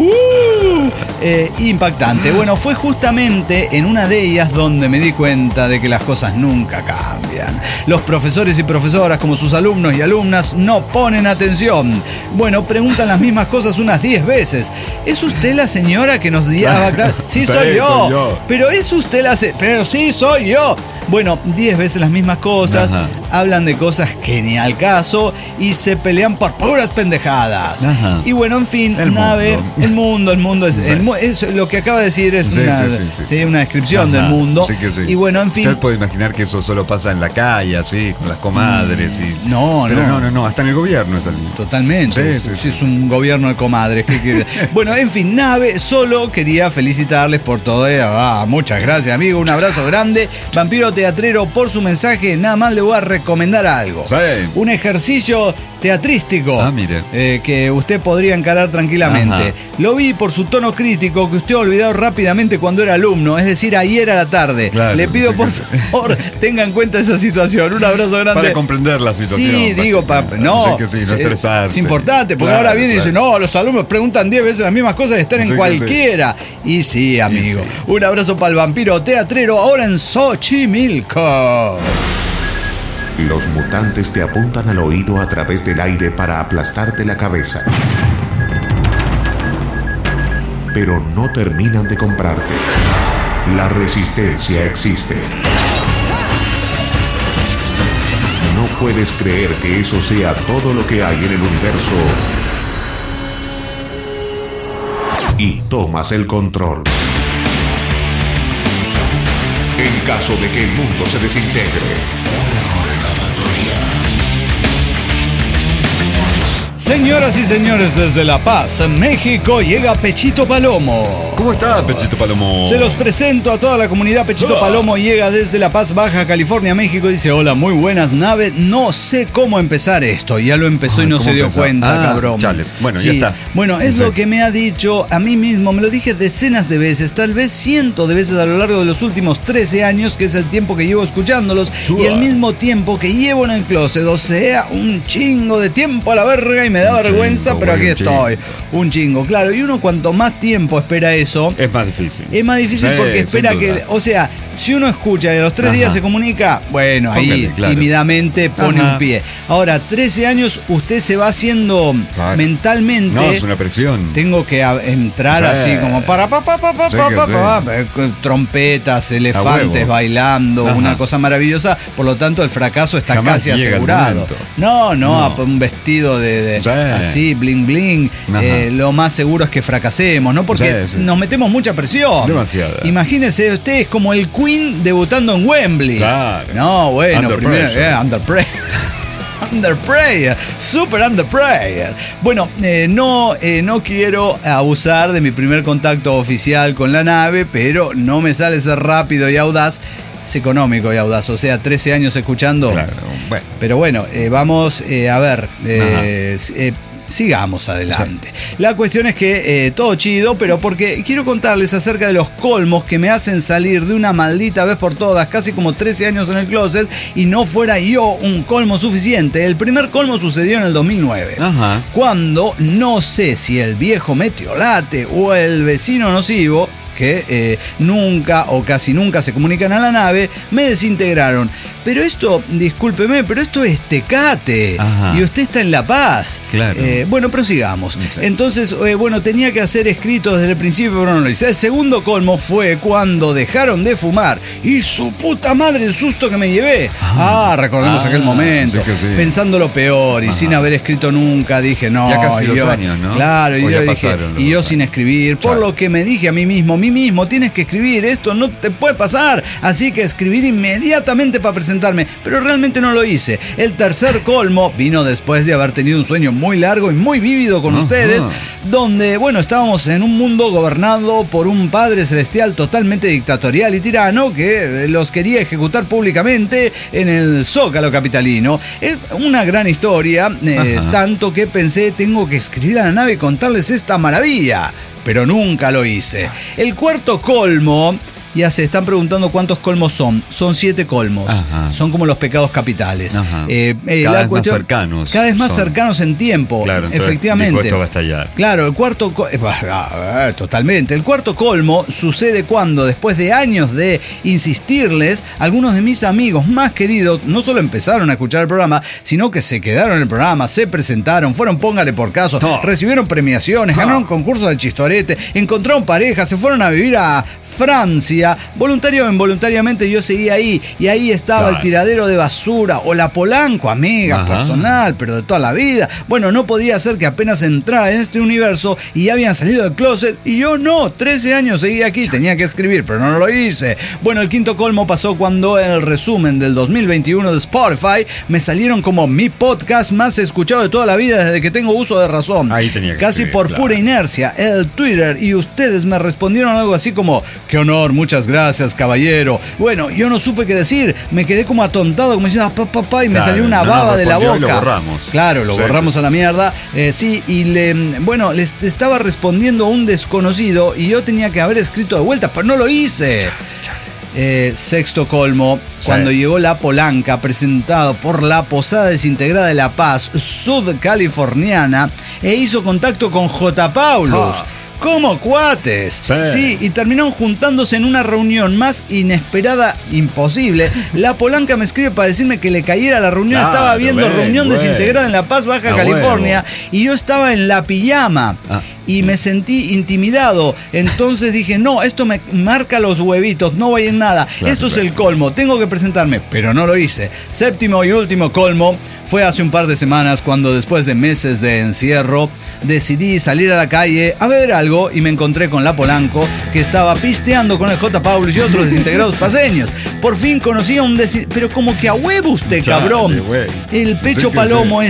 [SPEAKER 8] impactante. Bueno, fue justamente en una de ellas donde me di cuenta de que las cosas nunca cambian. Los profesores y profesoras, como sus alumnos y alumnas, no ponen atención. Bueno, preguntan las mismas cosas unas 10 veces. ¿Es usted la señora que nos guiaba acá? Sí, soy yo. Pero es usted pero sí, soy yo. Bueno, 10 veces las mismas cosas, hablan de cosas que ni al caso y se pelean por puras pendejadas. Y bueno, en fin, el mundo es lo que acaba de decir, es una descripción del mundo. Y bueno, en fin.
[SPEAKER 3] Usted puede imaginar que eso solo pasa en la calle, así, con las comadres.
[SPEAKER 8] No,
[SPEAKER 3] hasta en el gobierno es así.
[SPEAKER 8] Totalmente. Es un gobierno de comadres. Bueno, en fin, solo quería felicitarles por todo. Muchas gracias, amigo. Un abrazo grande. Vampiro teatrero, por su mensaje. Nada más le voy a recomendar algo.
[SPEAKER 3] Sí.
[SPEAKER 8] Un ejercicio teatrístico.
[SPEAKER 3] Mire.
[SPEAKER 8] Que usted podría encarar tranquilamente.
[SPEAKER 3] Ajá.
[SPEAKER 8] Lo vi por su tono crítico que usted ha olvidado rápidamente cuando era alumno, es decir, ayer a la tarde.
[SPEAKER 3] Claro,
[SPEAKER 8] Le pido
[SPEAKER 3] sí,
[SPEAKER 8] por favor tenga en cuenta esa situación. Un abrazo grande.
[SPEAKER 3] Para comprender la situación.
[SPEAKER 8] Sí, digo, no,
[SPEAKER 3] Sé que sí, no estresarse.
[SPEAKER 8] es importante, porque
[SPEAKER 3] Claro,
[SPEAKER 8] ahora viene y dice, no, los alumnos preguntan 10 veces las mismas cosas y están en
[SPEAKER 3] Sí, que
[SPEAKER 8] cualquiera. Y sí, amigo.
[SPEAKER 3] sí.
[SPEAKER 8] Un abrazo para el vampiro teatrero ahora en Xochimilco.
[SPEAKER 6] Los mutantes te apuntan al oído a través del aire para aplastarte la cabeza. Pero no terminan de comprarte. La resistencia existe. No puedes creer que eso sea todo lo que hay en el universo. Y tomas el control. En caso de que el mundo se desintegre.
[SPEAKER 8] Señoras y señores, desde La Paz, México, llega Pechito Palomo.
[SPEAKER 3] ¿Cómo está, Pechito Palomo?
[SPEAKER 8] Se los presento a toda la comunidad. Pechito Palomo llega desde La Paz, Baja California, México. Dice, hola, muy buenas naves. No sé cómo empezar esto. Ya lo empezó y no se dio
[SPEAKER 3] empezó?
[SPEAKER 8] cuenta, cabrón.
[SPEAKER 3] Chale. Bueno,
[SPEAKER 8] Sí.
[SPEAKER 3] ya está.
[SPEAKER 8] Bueno, es
[SPEAKER 3] Sí.
[SPEAKER 8] lo que me ha dicho a mí mismo. Me lo dije decenas de veces, tal vez cientos de veces a lo largo de los últimos 13 años, que es el tiempo que llevo escuchándolos, y el mismo tiempo que llevo en el closet. O sea, un chingo de tiempo a la verga y me da
[SPEAKER 3] Un
[SPEAKER 8] vergüenza,
[SPEAKER 3] chingo,
[SPEAKER 8] pero
[SPEAKER 3] güey,
[SPEAKER 8] aquí
[SPEAKER 3] un
[SPEAKER 8] estoy. Un chingo, claro. Y uno cuanto más tiempo espera eso,
[SPEAKER 3] Es más difícil.
[SPEAKER 8] es más difícil
[SPEAKER 3] Sí,
[SPEAKER 8] porque espera
[SPEAKER 3] sin
[SPEAKER 8] que,
[SPEAKER 3] duda.
[SPEAKER 8] o sea, si uno escucha y a los 3
[SPEAKER 3] Ajá.
[SPEAKER 8] días se comunica, bueno, ahí
[SPEAKER 3] Póngale, claro.
[SPEAKER 8] tímidamente pone
[SPEAKER 3] Ajá.
[SPEAKER 8] un pie. Ahora, 13 años usted se va haciendo
[SPEAKER 3] Claro.
[SPEAKER 8] mentalmente.
[SPEAKER 3] No, es una presión.
[SPEAKER 8] Tengo que entrar
[SPEAKER 3] Sí.
[SPEAKER 8] así como para
[SPEAKER 3] Sí que sí.
[SPEAKER 8] con trompetas, elefantes
[SPEAKER 3] huevo.
[SPEAKER 8] bailando,
[SPEAKER 3] Ajá.
[SPEAKER 8] una cosa maravillosa. Por lo tanto, el fracaso está
[SPEAKER 3] Jamás
[SPEAKER 8] casi
[SPEAKER 3] llega el
[SPEAKER 8] asegurado.
[SPEAKER 3] momento.
[SPEAKER 8] No, un vestido de
[SPEAKER 3] Sí.
[SPEAKER 8] así, bling bling.
[SPEAKER 3] Ajá.
[SPEAKER 8] Lo más seguro es que fracasemos, ¿no? Porque
[SPEAKER 3] Sí, sí,
[SPEAKER 8] nos
[SPEAKER 3] sí.
[SPEAKER 8] metemos mucha presión.
[SPEAKER 3] Demasiada.
[SPEAKER 8] Imagínese, usted es como el Queen debutando en Wembley.
[SPEAKER 3] Claro.
[SPEAKER 8] No, bueno,
[SPEAKER 3] Under
[SPEAKER 8] primero,
[SPEAKER 3] pressure.
[SPEAKER 8] under pressure. Under prayer, super under prayer. Bueno, no quiero abusar de mi primer contacto oficial con la nave, pero no me sale ser rápido y audaz. Es económico y audaz, o sea, 13 años escuchando.
[SPEAKER 3] Claro, bueno.
[SPEAKER 8] Pero bueno, vamos a ver. Sigamos adelante. La cuestión es que todo chido, pero porque quiero contarles acerca de los colmos que me hacen salir de una maldita vez por todas, casi como 13 años en el closet, y no fuera yo un colmo suficiente. El primer colmo sucedió en el 2009.
[SPEAKER 3] Ajá.
[SPEAKER 8] Cuando no sé si el viejo metiolate o el vecino nocivo, que nunca o casi nunca se comunican a la nave, me desintegraron. Pero esto, discúlpeme, pero esto es Tecate.
[SPEAKER 3] Ajá.
[SPEAKER 8] Y usted está en La Paz.
[SPEAKER 3] Claro.
[SPEAKER 8] Bueno, prosigamos.
[SPEAKER 3] Sí.
[SPEAKER 8] Entonces, bueno, tenía que hacer escrito desde el principio, pero no lo hice. El segundo colmo fue cuando dejaron de fumar. Y su puta madre, el susto que me llevé. Recordemos aquel momento.
[SPEAKER 3] sí que sí.
[SPEAKER 8] Pensando lo peor y sin haber escrito nunca, dije, no.
[SPEAKER 3] Ya casi
[SPEAKER 8] y
[SPEAKER 3] 2
[SPEAKER 8] yo-
[SPEAKER 3] años, ¿no?
[SPEAKER 8] Claro, y
[SPEAKER 3] O
[SPEAKER 8] yo
[SPEAKER 3] ya
[SPEAKER 8] dije,
[SPEAKER 3] pasaron los
[SPEAKER 8] y yo
[SPEAKER 3] 2
[SPEAKER 8] sin
[SPEAKER 3] años.
[SPEAKER 8] escribir. Por
[SPEAKER 3] Claro.
[SPEAKER 8] lo que me dije a mí mismo, tienes que escribir, esto no te puede pasar. Así que escribir inmediatamente para presentarme. Pero realmente no lo hice. El tercer colmo vino después de haber tenido un sueño muy largo y muy vívido con
[SPEAKER 3] Ajá.
[SPEAKER 8] ustedes, donde, bueno, estábamos en un mundo gobernado por un padre celestial totalmente dictatorial y tirano que los quería ejecutar públicamente en el Zócalo capitalino. Es una gran historia,
[SPEAKER 3] Ajá.
[SPEAKER 8] tanto que pensé, tengo que escribir a la nave y contarles esta maravilla. Pero nunca lo hice. El cuarto colmo, ya se están preguntando cuántos colmos son. Son 7 colmos.
[SPEAKER 3] Ajá.
[SPEAKER 8] Son como los pecados capitales.
[SPEAKER 3] Ajá.
[SPEAKER 8] La
[SPEAKER 3] Cada vez
[SPEAKER 8] cuestión-
[SPEAKER 3] más cercanos.
[SPEAKER 8] Cada vez más
[SPEAKER 3] son.
[SPEAKER 8] cercanos en tiempo.
[SPEAKER 3] Claro, entonces,
[SPEAKER 8] efectivamente.
[SPEAKER 3] dijo, esto va a estallar.
[SPEAKER 8] Claro, el cuarto totalmente. El cuarto colmo sucede cuando, después de años de insistirles, algunos de mis amigos más queridos no solo empezaron a escuchar el programa, sino que se quedaron en el programa, se presentaron, fueron póngale por caso,
[SPEAKER 3] No.
[SPEAKER 8] recibieron premiaciones, ganaron concursos del chistorete, encontraron pareja, se fueron a vivir a Francia, voluntario o involuntariamente yo seguía ahí, y ahí estaba
[SPEAKER 3] Claro.
[SPEAKER 8] el tiradero de basura, o la Polanco, amiga,
[SPEAKER 3] Ajá.
[SPEAKER 8] personal, pero de toda la vida. Bueno, no podía ser que apenas entrara en este universo y ya habían salido del closet, y yo no, 13 años seguía aquí, tenía que escribir, pero no lo hice. Bueno, el quinto colmo pasó cuando en el resumen del 2021 de Spotify me salieron como mi podcast más escuchado de toda la vida desde que tengo uso de razón.
[SPEAKER 3] Ahí tenía que
[SPEAKER 8] Casi
[SPEAKER 3] escribir,
[SPEAKER 8] por
[SPEAKER 3] claro.
[SPEAKER 8] pura inercia, el Twitter y ustedes me respondieron algo así como: qué honor, muchas gracias, caballero. Bueno, yo no supe qué decir, me quedé como atontado, como diciendo, papá, y me salió una baba de la boca.
[SPEAKER 3] Y lo borramos.
[SPEAKER 8] Claro, lo borramos a la mierda. Sí, y les estaba respondiendo a un desconocido y yo tenía que haber escrito de vuelta, pero no lo hice. Sexto colmo, cuando llegó la Polanca, presentado por la Posada Desintegrada de La Paz, sudcaliforniana, e hizo contacto con J. Paulus. Como cuates. Sí, y terminaron juntándose en una reunión más inesperada imposible. La Polanca me escribe para decirme que le cayera a la reunión. Estaba viendo reunión desintegrada en La Paz, Baja California, y yo estaba en la pijama. Y me sentí intimidado. Entonces dije, no, esto me marca los huevitos, no voy en nada. Esto es el colmo, tengo que presentarme, pero no lo hice. Séptimo y último colmo fue hace un par de semanas cuando, después de meses de encierro, decidí salir a la calle a beber algo y me encontré con la Polanco, que estaba pisteando con el J. Paulus y otros desintegrados paseños. Por fin conocí a un pero como que a huevo usted, cabrón. El Pecho Palomo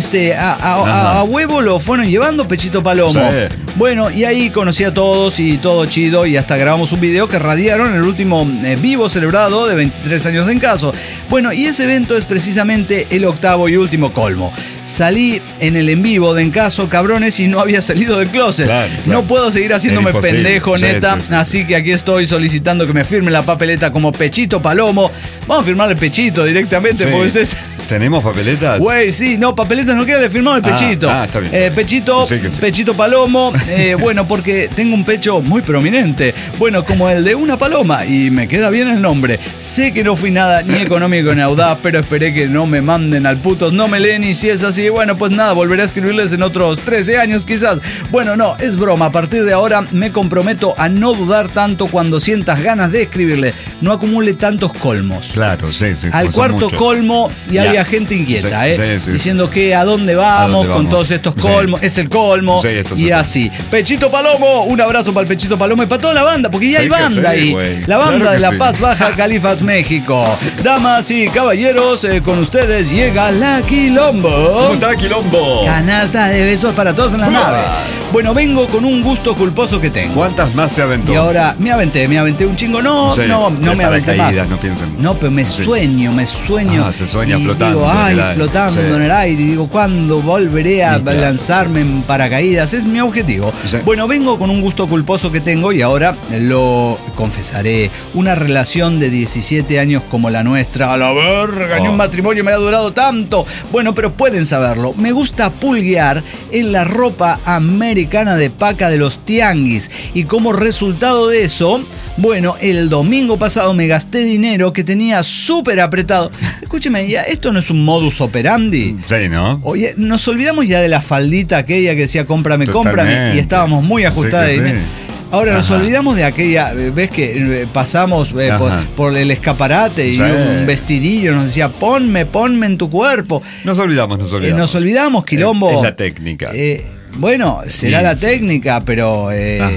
[SPEAKER 8] a huevo lo fueron llevando, Pechito Palomo. Bueno, y ahí conocí a todos y todo chido, y hasta grabamos un video que radiaron en el último vivo celebrado de 23 años de Encaso. Bueno, y ese evento es precisamente el octavo y último colmo. Salí en el en vivo de Encaso, cabrones, y no había salido del closet. Claro. No puedo seguir haciéndome pendejo, neta. Sí. Así que aquí estoy solicitando que me firme la papeleta como Pechito Palomo. Vamos a firmarle Pechito directamente, porque ustedes...
[SPEAKER 3] ¿Tenemos papeletas?
[SPEAKER 8] Güey, sí, no, papeletas no queda, le firmamos el Pechito.
[SPEAKER 3] Está bien.
[SPEAKER 8] Pechito, sí. Pechito Palomo, bueno, porque tengo un pecho muy prominente, bueno, como el de una paloma, y me queda bien el nombre. Sé que no fui nada ni económico ni audaz, pero esperé que no me manden al puto, no me leen, y si es así, bueno, pues nada, volveré a escribirles en otros 13 años quizás. Bueno, no, es broma, a partir de ahora me comprometo a no dudar tanto cuando sientas ganas de escribirle, no acumule tantos colmos.
[SPEAKER 3] Claro, sí.
[SPEAKER 8] Al cuarto colmo, y había gente inquieta, diciendo que a dónde vamos con todos estos colmos, es el colmo, y así. Pechito Palomo, un abrazo para el Pechito Palomo y para toda la banda, porque ya hay banda ahí, la banda de La Paz, Baja Califas, México. Damas y caballeros, con ustedes llega la Quilombo.
[SPEAKER 3] ¿Cómo está, Quilombo?
[SPEAKER 8] Canasta de besos para todos en la nave. Bueno, vengo con un gusto culposo que tengo.
[SPEAKER 3] ¿Cuántas más se aventó?
[SPEAKER 8] Y ahora me aventé un chingo. No me aventé más. No, pero me sueño.
[SPEAKER 3] Se sueña
[SPEAKER 8] y
[SPEAKER 3] flotando.
[SPEAKER 8] Digo, flotando en el aire. Y digo, ¿cuándo volveré a lanzarme en paracaídas? Es mi objetivo. Bueno, vengo con un gusto culposo que tengo, y ahora lo confesaré. Una relación de 17 años como la nuestra. A la verga, ni un matrimonio me ha durado tanto. Bueno, pero pueden saberlo. Me gusta pulguear en la ropa americana de paca de los tianguis. Y como resultado de eso, bueno, el domingo pasado me gasté dinero que tenía súper apretado. Escúcheme, ya, ¿esto no es un modus operandi?
[SPEAKER 3] Sí, ¿no?
[SPEAKER 8] Oye, nos olvidamos ya de la faldita aquella que decía cómprame, y estábamos muy ajustadas de dinero. Ahora nos olvidamos de aquella, ves que pasamos por el escaparate y un vestidillo nos decía ponme en tu cuerpo.
[SPEAKER 3] Nos olvidamos.
[SPEAKER 8] Nos olvidamos, Quilombo.
[SPEAKER 3] Es la técnica.
[SPEAKER 8] Bueno, será la técnica, pero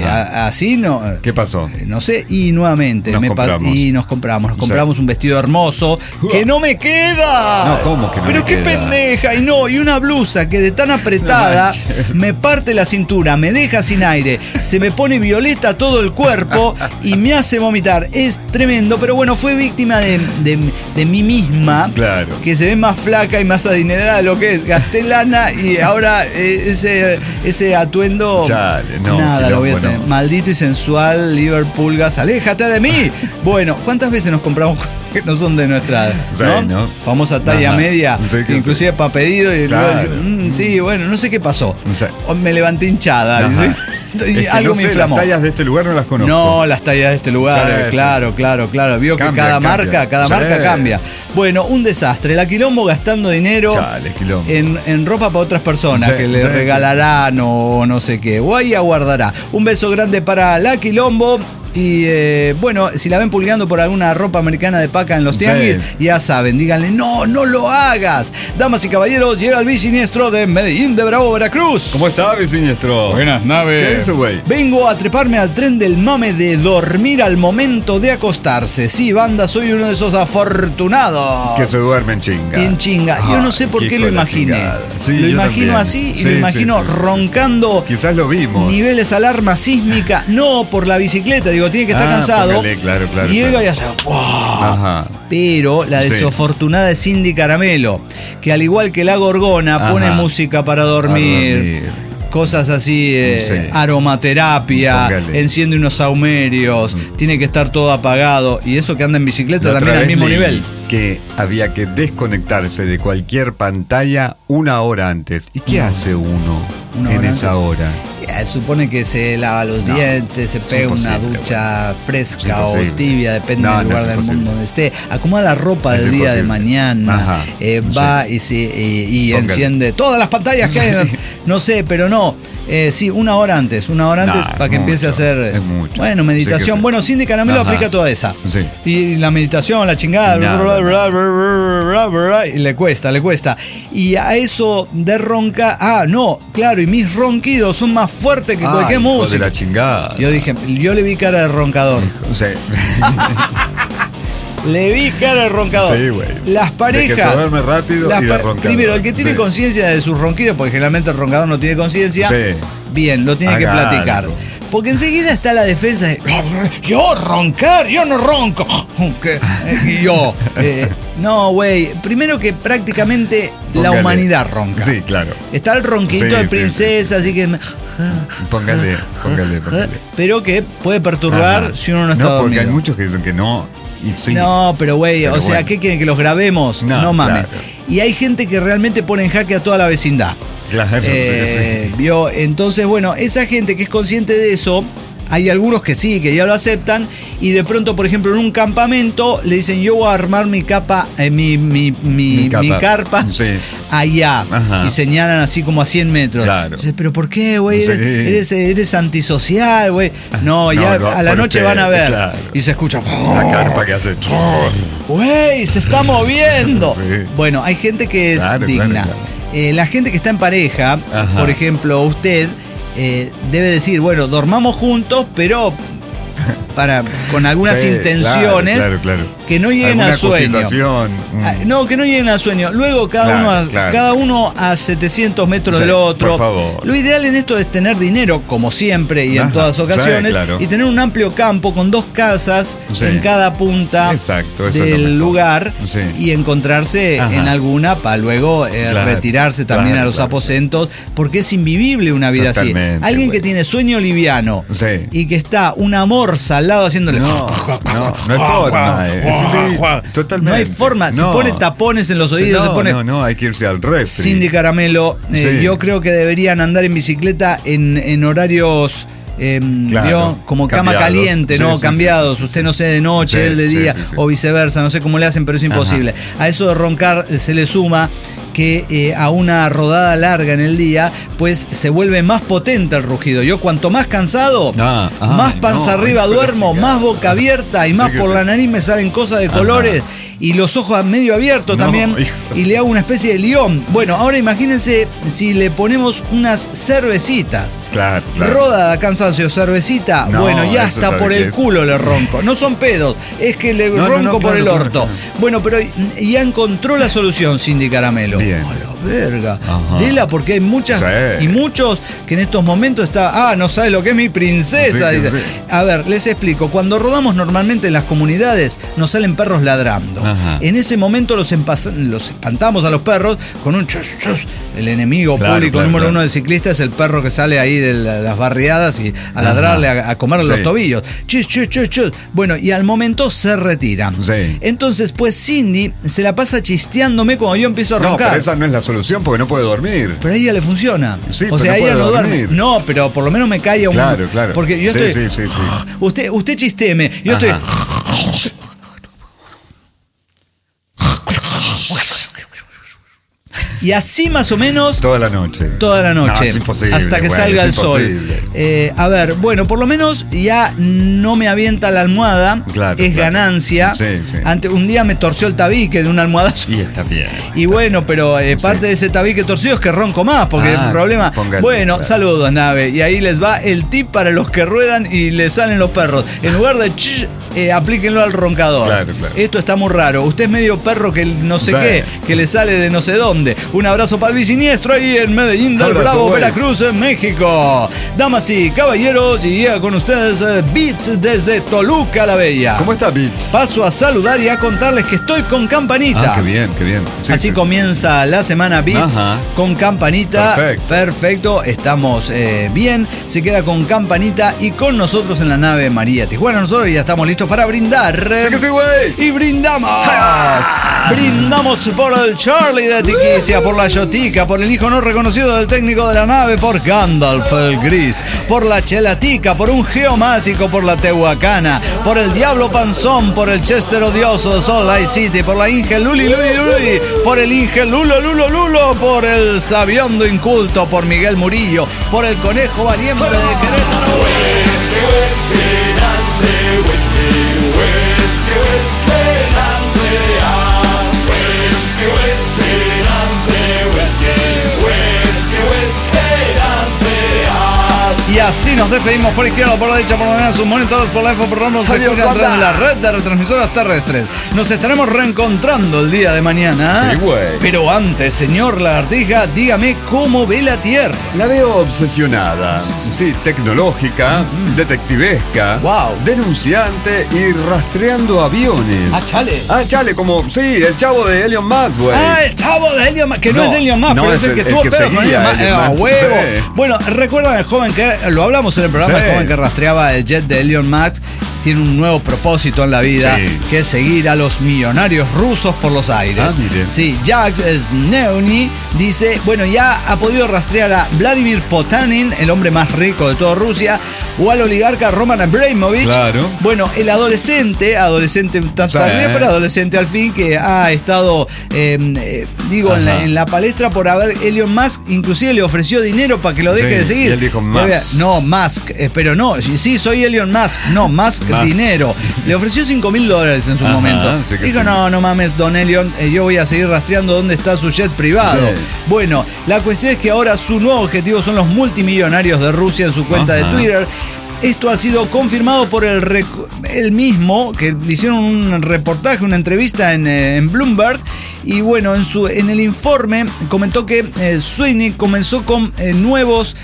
[SPEAKER 8] así no.
[SPEAKER 3] ¿Qué pasó?
[SPEAKER 8] No sé, y nuevamente nos compramos un vestido hermoso que no me queda.
[SPEAKER 3] No, ¿cómo que no?
[SPEAKER 8] Pero qué pendeja, y una blusa que de tan apretada me parte la cintura, me deja sin aire, se me pone violeta todo el cuerpo y me hace vomitar. Es tremendo, pero bueno, fue víctima de mí misma,
[SPEAKER 3] claro,
[SPEAKER 8] que se ve más flaca y más adinerada de lo que es. Gasté lana y ahora ese atuendo, nada, lo voy a tener. Maldito y sensual, Liverpulgas, aléjate de mí. Bueno, ¿cuántas veces nos compramos que no son de nuestra ¿no? Famosa talla media, inclusive para pedido, y luego sí, bueno, no sé qué pasó. Me levanté hinchada.
[SPEAKER 3] Es que algo me inflamó. Las tallas de este lugar no las conozco.
[SPEAKER 8] No, las tallas de este lugar, claro. Vio que cada marca cambia. Bueno, un desastre. La Quilombo gastando dinero en ropa para otras personas que le regalarán o no sé qué. O ahí aguardará. Un beso grande para la Quilombo. Y bueno, si la ven pulgando por alguna ropa americana de paca en los tianguis, ya saben, díganle, no lo hagas. Damas y caballeros, llega el Bisiniestro de Medellín de Bravo, Veracruz.
[SPEAKER 3] ¿Cómo está, Bisiniestro?
[SPEAKER 8] Buenas naves.
[SPEAKER 3] ¿Qué dice, güey?
[SPEAKER 8] Vengo a treparme al tren del mame de dormir al momento de acostarse. Sí, banda, soy uno de esos afortunados
[SPEAKER 3] que se duermen en chinga.
[SPEAKER 8] Yo no sé por qué lo imaginé. Lo imagino así y lo imagino roncando.
[SPEAKER 3] Quizás lo vimos.
[SPEAKER 8] Niveles alarma sísmica, no por la bicicleta, digo, digo, tiene que estar cansado.
[SPEAKER 3] Póngale, claro,
[SPEAKER 8] y él
[SPEAKER 3] claro.
[SPEAKER 8] va y hace, ¡wow!
[SPEAKER 3] Ajá.
[SPEAKER 8] Pero la desafortunada es Cindy Caramelo, que al igual que la Gorgona, pone música para dormir. Cosas así, aromaterapia,
[SPEAKER 3] Póngale.
[SPEAKER 8] enciende unos saumerios, tiene que estar todo apagado. Y eso que anda en bicicleta
[SPEAKER 3] La
[SPEAKER 8] también
[SPEAKER 3] otra
[SPEAKER 8] al
[SPEAKER 3] vez
[SPEAKER 8] mismo
[SPEAKER 3] leí
[SPEAKER 8] nivel.
[SPEAKER 3] Que había que desconectarse de cualquier pantalla 1 hora antes. ¿Y qué hace uno en esa hora?
[SPEAKER 8] Supone que se lava los dientes, se pega una ducha fresca o tibia, depende del lugar del mundo donde esté. Acomoda la ropa del día de mañana, va y enciende todas las pantallas que hay. No sé, pero no. Sí, 1 hora antes para que empiece a hacer bueno, meditación. Bueno, Cindy Caramelo aplica toda esa.
[SPEAKER 3] Sí.
[SPEAKER 8] Y la meditación, la chingada, y le cuesta. Y a eso de ronca, claro, y mis ronquidos son más fuertes que cualquier música.
[SPEAKER 3] De la chingada.
[SPEAKER 8] Yo le vi cara de roncador.
[SPEAKER 3] Sí.
[SPEAKER 8] Le vi cara de roncador.
[SPEAKER 3] Sí, güey.
[SPEAKER 8] Las parejas.
[SPEAKER 3] De que se duerme rápido y de roncador.
[SPEAKER 8] Primero, el que tiene conciencia de sus ronquidos, porque generalmente el roncador no tiene conciencia, bien, lo tiene que platicar. Porque enseguida está la defensa de yo roncar, yo no ronco. No, güey. Primero que prácticamente la humanidad ronca.
[SPEAKER 3] Sí, claro.
[SPEAKER 8] Está el ronquito de princesa, así que.
[SPEAKER 3] Póngale.
[SPEAKER 8] Pero que puede perturbar si uno no está dormido.
[SPEAKER 3] Porque hay muchos que dicen que no.
[SPEAKER 8] No, pero güey, o sea, ¿qué quieren? ¿Que los grabemos? No mames.
[SPEAKER 3] Claro.
[SPEAKER 8] Y hay gente que realmente pone en jaque a toda la vecindad.
[SPEAKER 3] Claro,
[SPEAKER 8] ¿Vio? Entonces, bueno, esa gente que es consciente de eso, hay algunos que sí, que ya lo aceptan, y de pronto, por ejemplo, en un campamento le dicen, yo voy a armar mi capa, mi carpa allá. Y señalan así como a 100 metros.
[SPEAKER 3] Claro.
[SPEAKER 8] Dices, pero ¿por qué, güey? Eres antisocial, güey. No, a la noche van a ver.
[SPEAKER 3] Claro.
[SPEAKER 8] Y se escucha.
[SPEAKER 3] La carpa que hace.
[SPEAKER 8] Güey, se está moviendo. Bueno, hay gente que es digna.
[SPEAKER 3] Claro.
[SPEAKER 8] La gente que está en pareja, por ejemplo, usted debe decir, bueno, dormamos juntos, pero con algunas intenciones que no lleguen al sueño. No, que no lleguen al sueño. Luego cada uno a 700 metros del otro.
[SPEAKER 3] Por favor.
[SPEAKER 8] Lo ideal en esto es tener dinero, como siempre y en todas ocasiones, y tener un amplio campo con 2 casas en cada punta del lugar y encontrarse en alguna para luego retirarse también a los aposentos, porque es invivible una vida así. Alguien que tiene sueño liviano y que está una morsa al lado haciéndole. No
[SPEAKER 3] hay forma. Totalmente.
[SPEAKER 8] No hay forma. Se pone tapones en los oídos.
[SPEAKER 3] No, hay que irse al refri.
[SPEAKER 8] Cindy Caramelo, yo creo que deberían andar en bicicleta en horarios. Como cama caliente, ¿no? Cambiados. Usted no sé de noche, él de día, o viceversa. No sé cómo le hacen, pero es imposible. A eso de roncar se le suma que a una rodada larga en el día, pues se vuelve más potente el rugido. Yo cuanto más cansado, más panza arriba duermo, más boca abierta y más por la nariz me salen cosas de colores. Y los ojos medio abiertos también. Y le hago una especie de león. Bueno, ahora imagínense si le ponemos unas cervecitas.
[SPEAKER 3] Claro.
[SPEAKER 8] Rodada, cansancio, cervecita. Bueno, ya hasta por el culo le ronco. No son pedos, es que le ronco por el orto. Bueno, pero ya encontró la solución, Cindy Caramelo.
[SPEAKER 3] Bien.
[SPEAKER 8] A la verga. Dela, porque hay muchas y muchos que en estos momentos no sabes lo que es mi princesa. A ver, les explico. Cuando rodamos normalmente en las comunidades, nos salen perros ladrando. En ese momento los espantamos a los perros con un chus, chus. El enemigo público número 1 del ciclista es el perro que sale ahí de las barriadas y a ladrarle, a comerle los tobillos. Chus, chus, chus, chus. Bueno, y al momento se retiran. Entonces, pues Cindy se la pasa chisteándome cuando yo empiezo a roncar.
[SPEAKER 3] No, pero esa no es la solución porque no puede dormir.
[SPEAKER 8] Pero a ella le funciona.
[SPEAKER 3] Sí,
[SPEAKER 8] o sea, ella no duerme. No, pero por lo menos me calla un...
[SPEAKER 3] Claro.
[SPEAKER 8] Porque yo estoy... Usted chisteme. Yo estoy... Y así más o menos...
[SPEAKER 3] Toda la noche.
[SPEAKER 8] No, es
[SPEAKER 3] imposible,
[SPEAKER 8] hasta que salga el sol. A ver, bueno, por lo menos ya no me avienta la almohada. Es ganancia. Un día me torció el tabique de una almohadazo.
[SPEAKER 3] Y está bien.
[SPEAKER 8] Y bueno, pero parte de ese tabique torcido es que ronco más, porque el problema... Saludos, nave. Y ahí les va el tip para los que ruedan y les salen los perros. En lugar de aplíquenlo al roncador. Esto está muy raro. Usted es medio perro que no sé qué, que le sale de no sé dónde. Un abrazo para el siniestro ahí en Medellín del
[SPEAKER 3] Abrazo,
[SPEAKER 8] Bravo,
[SPEAKER 3] güey.
[SPEAKER 8] Veracruz, en México. Damas y caballeros, y llega con ustedes Beats desde Toluca la Bella.
[SPEAKER 3] ¿Cómo está, Beats?
[SPEAKER 8] Paso a saludar y a contarles que estoy con campanita.
[SPEAKER 3] Ah, qué bien, qué bien. Sí,
[SPEAKER 8] Así
[SPEAKER 3] sí,
[SPEAKER 8] comienza la semana Beats.
[SPEAKER 3] Ajá.
[SPEAKER 8] Con campanita.
[SPEAKER 3] Perfecto.
[SPEAKER 8] Perfecto, estamos bien. Se queda con campanita y con nosotros en la nave María Tijuana. Nosotros ya estamos listos para brindar.
[SPEAKER 3] Sí que sí, güey.
[SPEAKER 8] Y brindamos. Brindamos por el Charlie de Tiquicia, por la Yotica, por el hijo no reconocido del técnico de la nave, por Gandalf el Gris, por la Chelatica, por un Geomático, por la Tehuacana, por el Diablo Panzón, por el Chester Odioso de Salt Lake City, por la Inge Luli Luli Luli, por el Inge Lulo Lulo Lulo, por el Sabiondo Inculto, por Miguel Murillo, por el Conejo Valiente de Querétaro. Y así nos despedimos por izquierda, por la derecha, por la derecha, sus monitores, por la F, por nos escuchan a través de la red de retransmisoras terrestres. Nos estaremos reencontrando el día de mañana.
[SPEAKER 3] Sí, güey.
[SPEAKER 8] Pero antes, señor Lagartija, dígame cómo ve la Tierra.
[SPEAKER 3] La veo obsesionada, sí, tecnológica, detectivesca,
[SPEAKER 8] Wow.
[SPEAKER 3] denunciante y rastreando aviones.
[SPEAKER 8] Ah, chale.
[SPEAKER 3] Ah, chale, como, sí, el chavo de Elon Musk, güey.
[SPEAKER 8] Ah, el chavo de Elon Musk, que no es de Elon Musk,
[SPEAKER 3] no,
[SPEAKER 8] pero es el que estuvo pedo con
[SPEAKER 3] seguía
[SPEAKER 8] Elon Musk.
[SPEAKER 3] Elon
[SPEAKER 8] A
[SPEAKER 3] Musk,
[SPEAKER 8] huevo.
[SPEAKER 3] sí.
[SPEAKER 8] Bueno, recuerdan el joven que, lo hablamos en el programa,
[SPEAKER 3] Sí.
[SPEAKER 8] el joven que rastreaba el jet de Elon Musk, tiene un nuevo propósito en la vida,
[SPEAKER 3] Sí.
[SPEAKER 8] que es seguir a los millonarios rusos por los aires.
[SPEAKER 3] Ah, mire.
[SPEAKER 8] Sí, Jack Sneuni dice, bueno, ya ha podido rastrear a Vladimir Potanin, el hombre más rico de toda Rusia, o al oligarca Roman Abramovich.
[SPEAKER 3] Claro.
[SPEAKER 8] Bueno, el adolescente tanto
[SPEAKER 3] Sí.
[SPEAKER 8] tardío, pero adolescente al fin, que ha estado, en la palestra por haber, Elon Musk inclusive le ofreció dinero para que lo deje
[SPEAKER 3] Sí,
[SPEAKER 8] de seguir.
[SPEAKER 3] y él dijo, Musk.
[SPEAKER 8] No, Musk, pero no, sí, soy Elon Musk, no, Musk dinero. Le ofreció $5,000 en su
[SPEAKER 3] Ajá,
[SPEAKER 8] momento.
[SPEAKER 3] sí que
[SPEAKER 8] Dijo,
[SPEAKER 3] sí.
[SPEAKER 8] no mames, don Elon, yo voy a seguir rastreando dónde está su jet privado.
[SPEAKER 3] Sí.
[SPEAKER 8] Bueno, la cuestión es que ahora su nuevo objetivo son los multimillonarios de Rusia en su cuenta
[SPEAKER 3] Ajá.
[SPEAKER 8] de Twitter. Esto ha sido confirmado por él mismo, que le hicieron un reportaje, una entrevista en Bloomberg. Y bueno, en el informe comentó que Sweeney comenzó con nuevos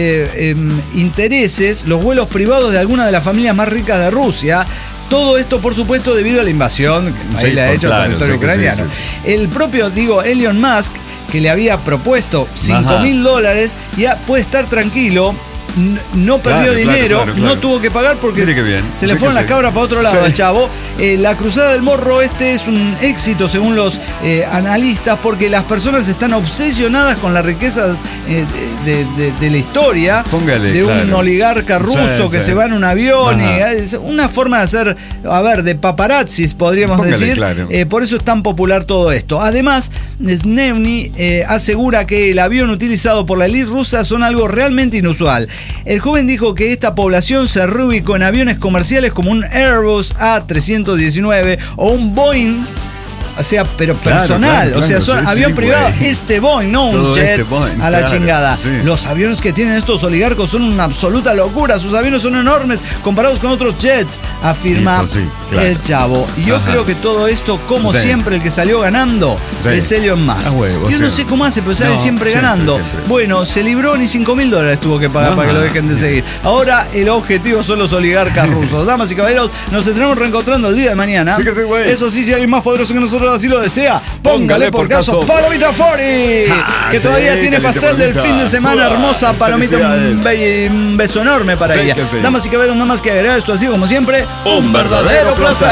[SPEAKER 8] intereses, los vuelos privados de algunas de las familias más ricas de Rusia. Todo esto, por supuesto, debido a la invasión que
[SPEAKER 3] Sí,
[SPEAKER 8] le ha hecho
[SPEAKER 3] claro,
[SPEAKER 8] al territorio
[SPEAKER 3] sí que
[SPEAKER 8] ucraniano.
[SPEAKER 3] sí.
[SPEAKER 8] El propio, Elon Musk, que le había propuesto $5,000, ya puede estar tranquilo. No perdió
[SPEAKER 3] Claro,
[SPEAKER 8] dinero,
[SPEAKER 3] claro.
[SPEAKER 8] no tuvo que pagar porque
[SPEAKER 3] Mire qué bien.
[SPEAKER 8] se le
[SPEAKER 3] Sí
[SPEAKER 8] fueron
[SPEAKER 3] que
[SPEAKER 8] las
[SPEAKER 3] sí.
[SPEAKER 8] cabras para otro lado
[SPEAKER 3] Sí.
[SPEAKER 8] al chavo. La cruzada del morro es un éxito según los analistas, porque las personas están obsesionadas con las riquezas de la historia.
[SPEAKER 3] Póngale,
[SPEAKER 8] de un
[SPEAKER 3] claro.
[SPEAKER 8] oligarca ruso
[SPEAKER 3] Sí,
[SPEAKER 8] que
[SPEAKER 3] sí.
[SPEAKER 8] se va en un avión.
[SPEAKER 3] Ajá.
[SPEAKER 8] Es una forma de hacer, de paparazzis, podríamos
[SPEAKER 3] Póngale,
[SPEAKER 8] decir.
[SPEAKER 3] claro.
[SPEAKER 8] Por eso es tan popular todo esto. Además, Sneuni asegura que el avión utilizado por la élite rusa son algo realmente inusual. El joven dijo que esta población se reubicó en aviones comerciales como un Airbus A319 o un Boeing, o sea, pero
[SPEAKER 3] Claro,
[SPEAKER 8] personal,
[SPEAKER 3] claro,
[SPEAKER 8] o sea, son
[SPEAKER 3] sí,
[SPEAKER 8] avión
[SPEAKER 3] sí,
[SPEAKER 8] privado,
[SPEAKER 3] güey.
[SPEAKER 8] Boeing, no un
[SPEAKER 3] Todo
[SPEAKER 8] jet
[SPEAKER 3] Boeing,
[SPEAKER 8] a la
[SPEAKER 3] claro,
[SPEAKER 8] chingada.
[SPEAKER 3] sí.
[SPEAKER 8] Los aviones que tienen estos oligarcos son una absoluta locura, sus aviones son enormes comparados con otros jets, afirma
[SPEAKER 3] Pues sí, claro.
[SPEAKER 8] el chavo. Y yo
[SPEAKER 3] Ajá.
[SPEAKER 8] creo que todo esto, como
[SPEAKER 3] Sí.
[SPEAKER 8] siempre, el que salió ganando
[SPEAKER 3] Sí.
[SPEAKER 8] es Elon Musk.
[SPEAKER 3] Ah, huevo,
[SPEAKER 8] yo
[SPEAKER 3] sí.
[SPEAKER 8] no sé cómo hace, pero sale
[SPEAKER 3] No,
[SPEAKER 8] siempre
[SPEAKER 3] siempre,
[SPEAKER 8] ganando.
[SPEAKER 3] siempre.
[SPEAKER 8] Bueno, se libró, ni $5,000 tuvo que pagar
[SPEAKER 3] Ajá.
[SPEAKER 8] para que lo dejen de seguir. Ahora el objetivo son los oligarcas rusos. Damas y caballeros, nos estaremos reencontrando el día de mañana.
[SPEAKER 3] Sí que sí, güey.
[SPEAKER 8] Eso sí, si alguien más poderoso que nosotros así lo desea, póngale por caso Palomita Fori,
[SPEAKER 3] Ah,
[SPEAKER 8] que
[SPEAKER 3] sí,
[SPEAKER 8] todavía tiene
[SPEAKER 3] caliente
[SPEAKER 8] pastel del
[SPEAKER 3] palomita.
[SPEAKER 8] fin de semana. Hermosa palomita, un beso enorme para
[SPEAKER 3] Sí
[SPEAKER 8] ella.
[SPEAKER 3] que sí.
[SPEAKER 8] Damas y caballeros, nada más que agregar, esto ha sido como siempre un verdadero placer.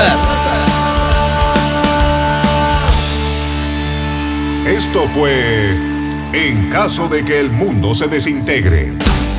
[SPEAKER 6] Esto fue En caso de que el mundo se desintegre.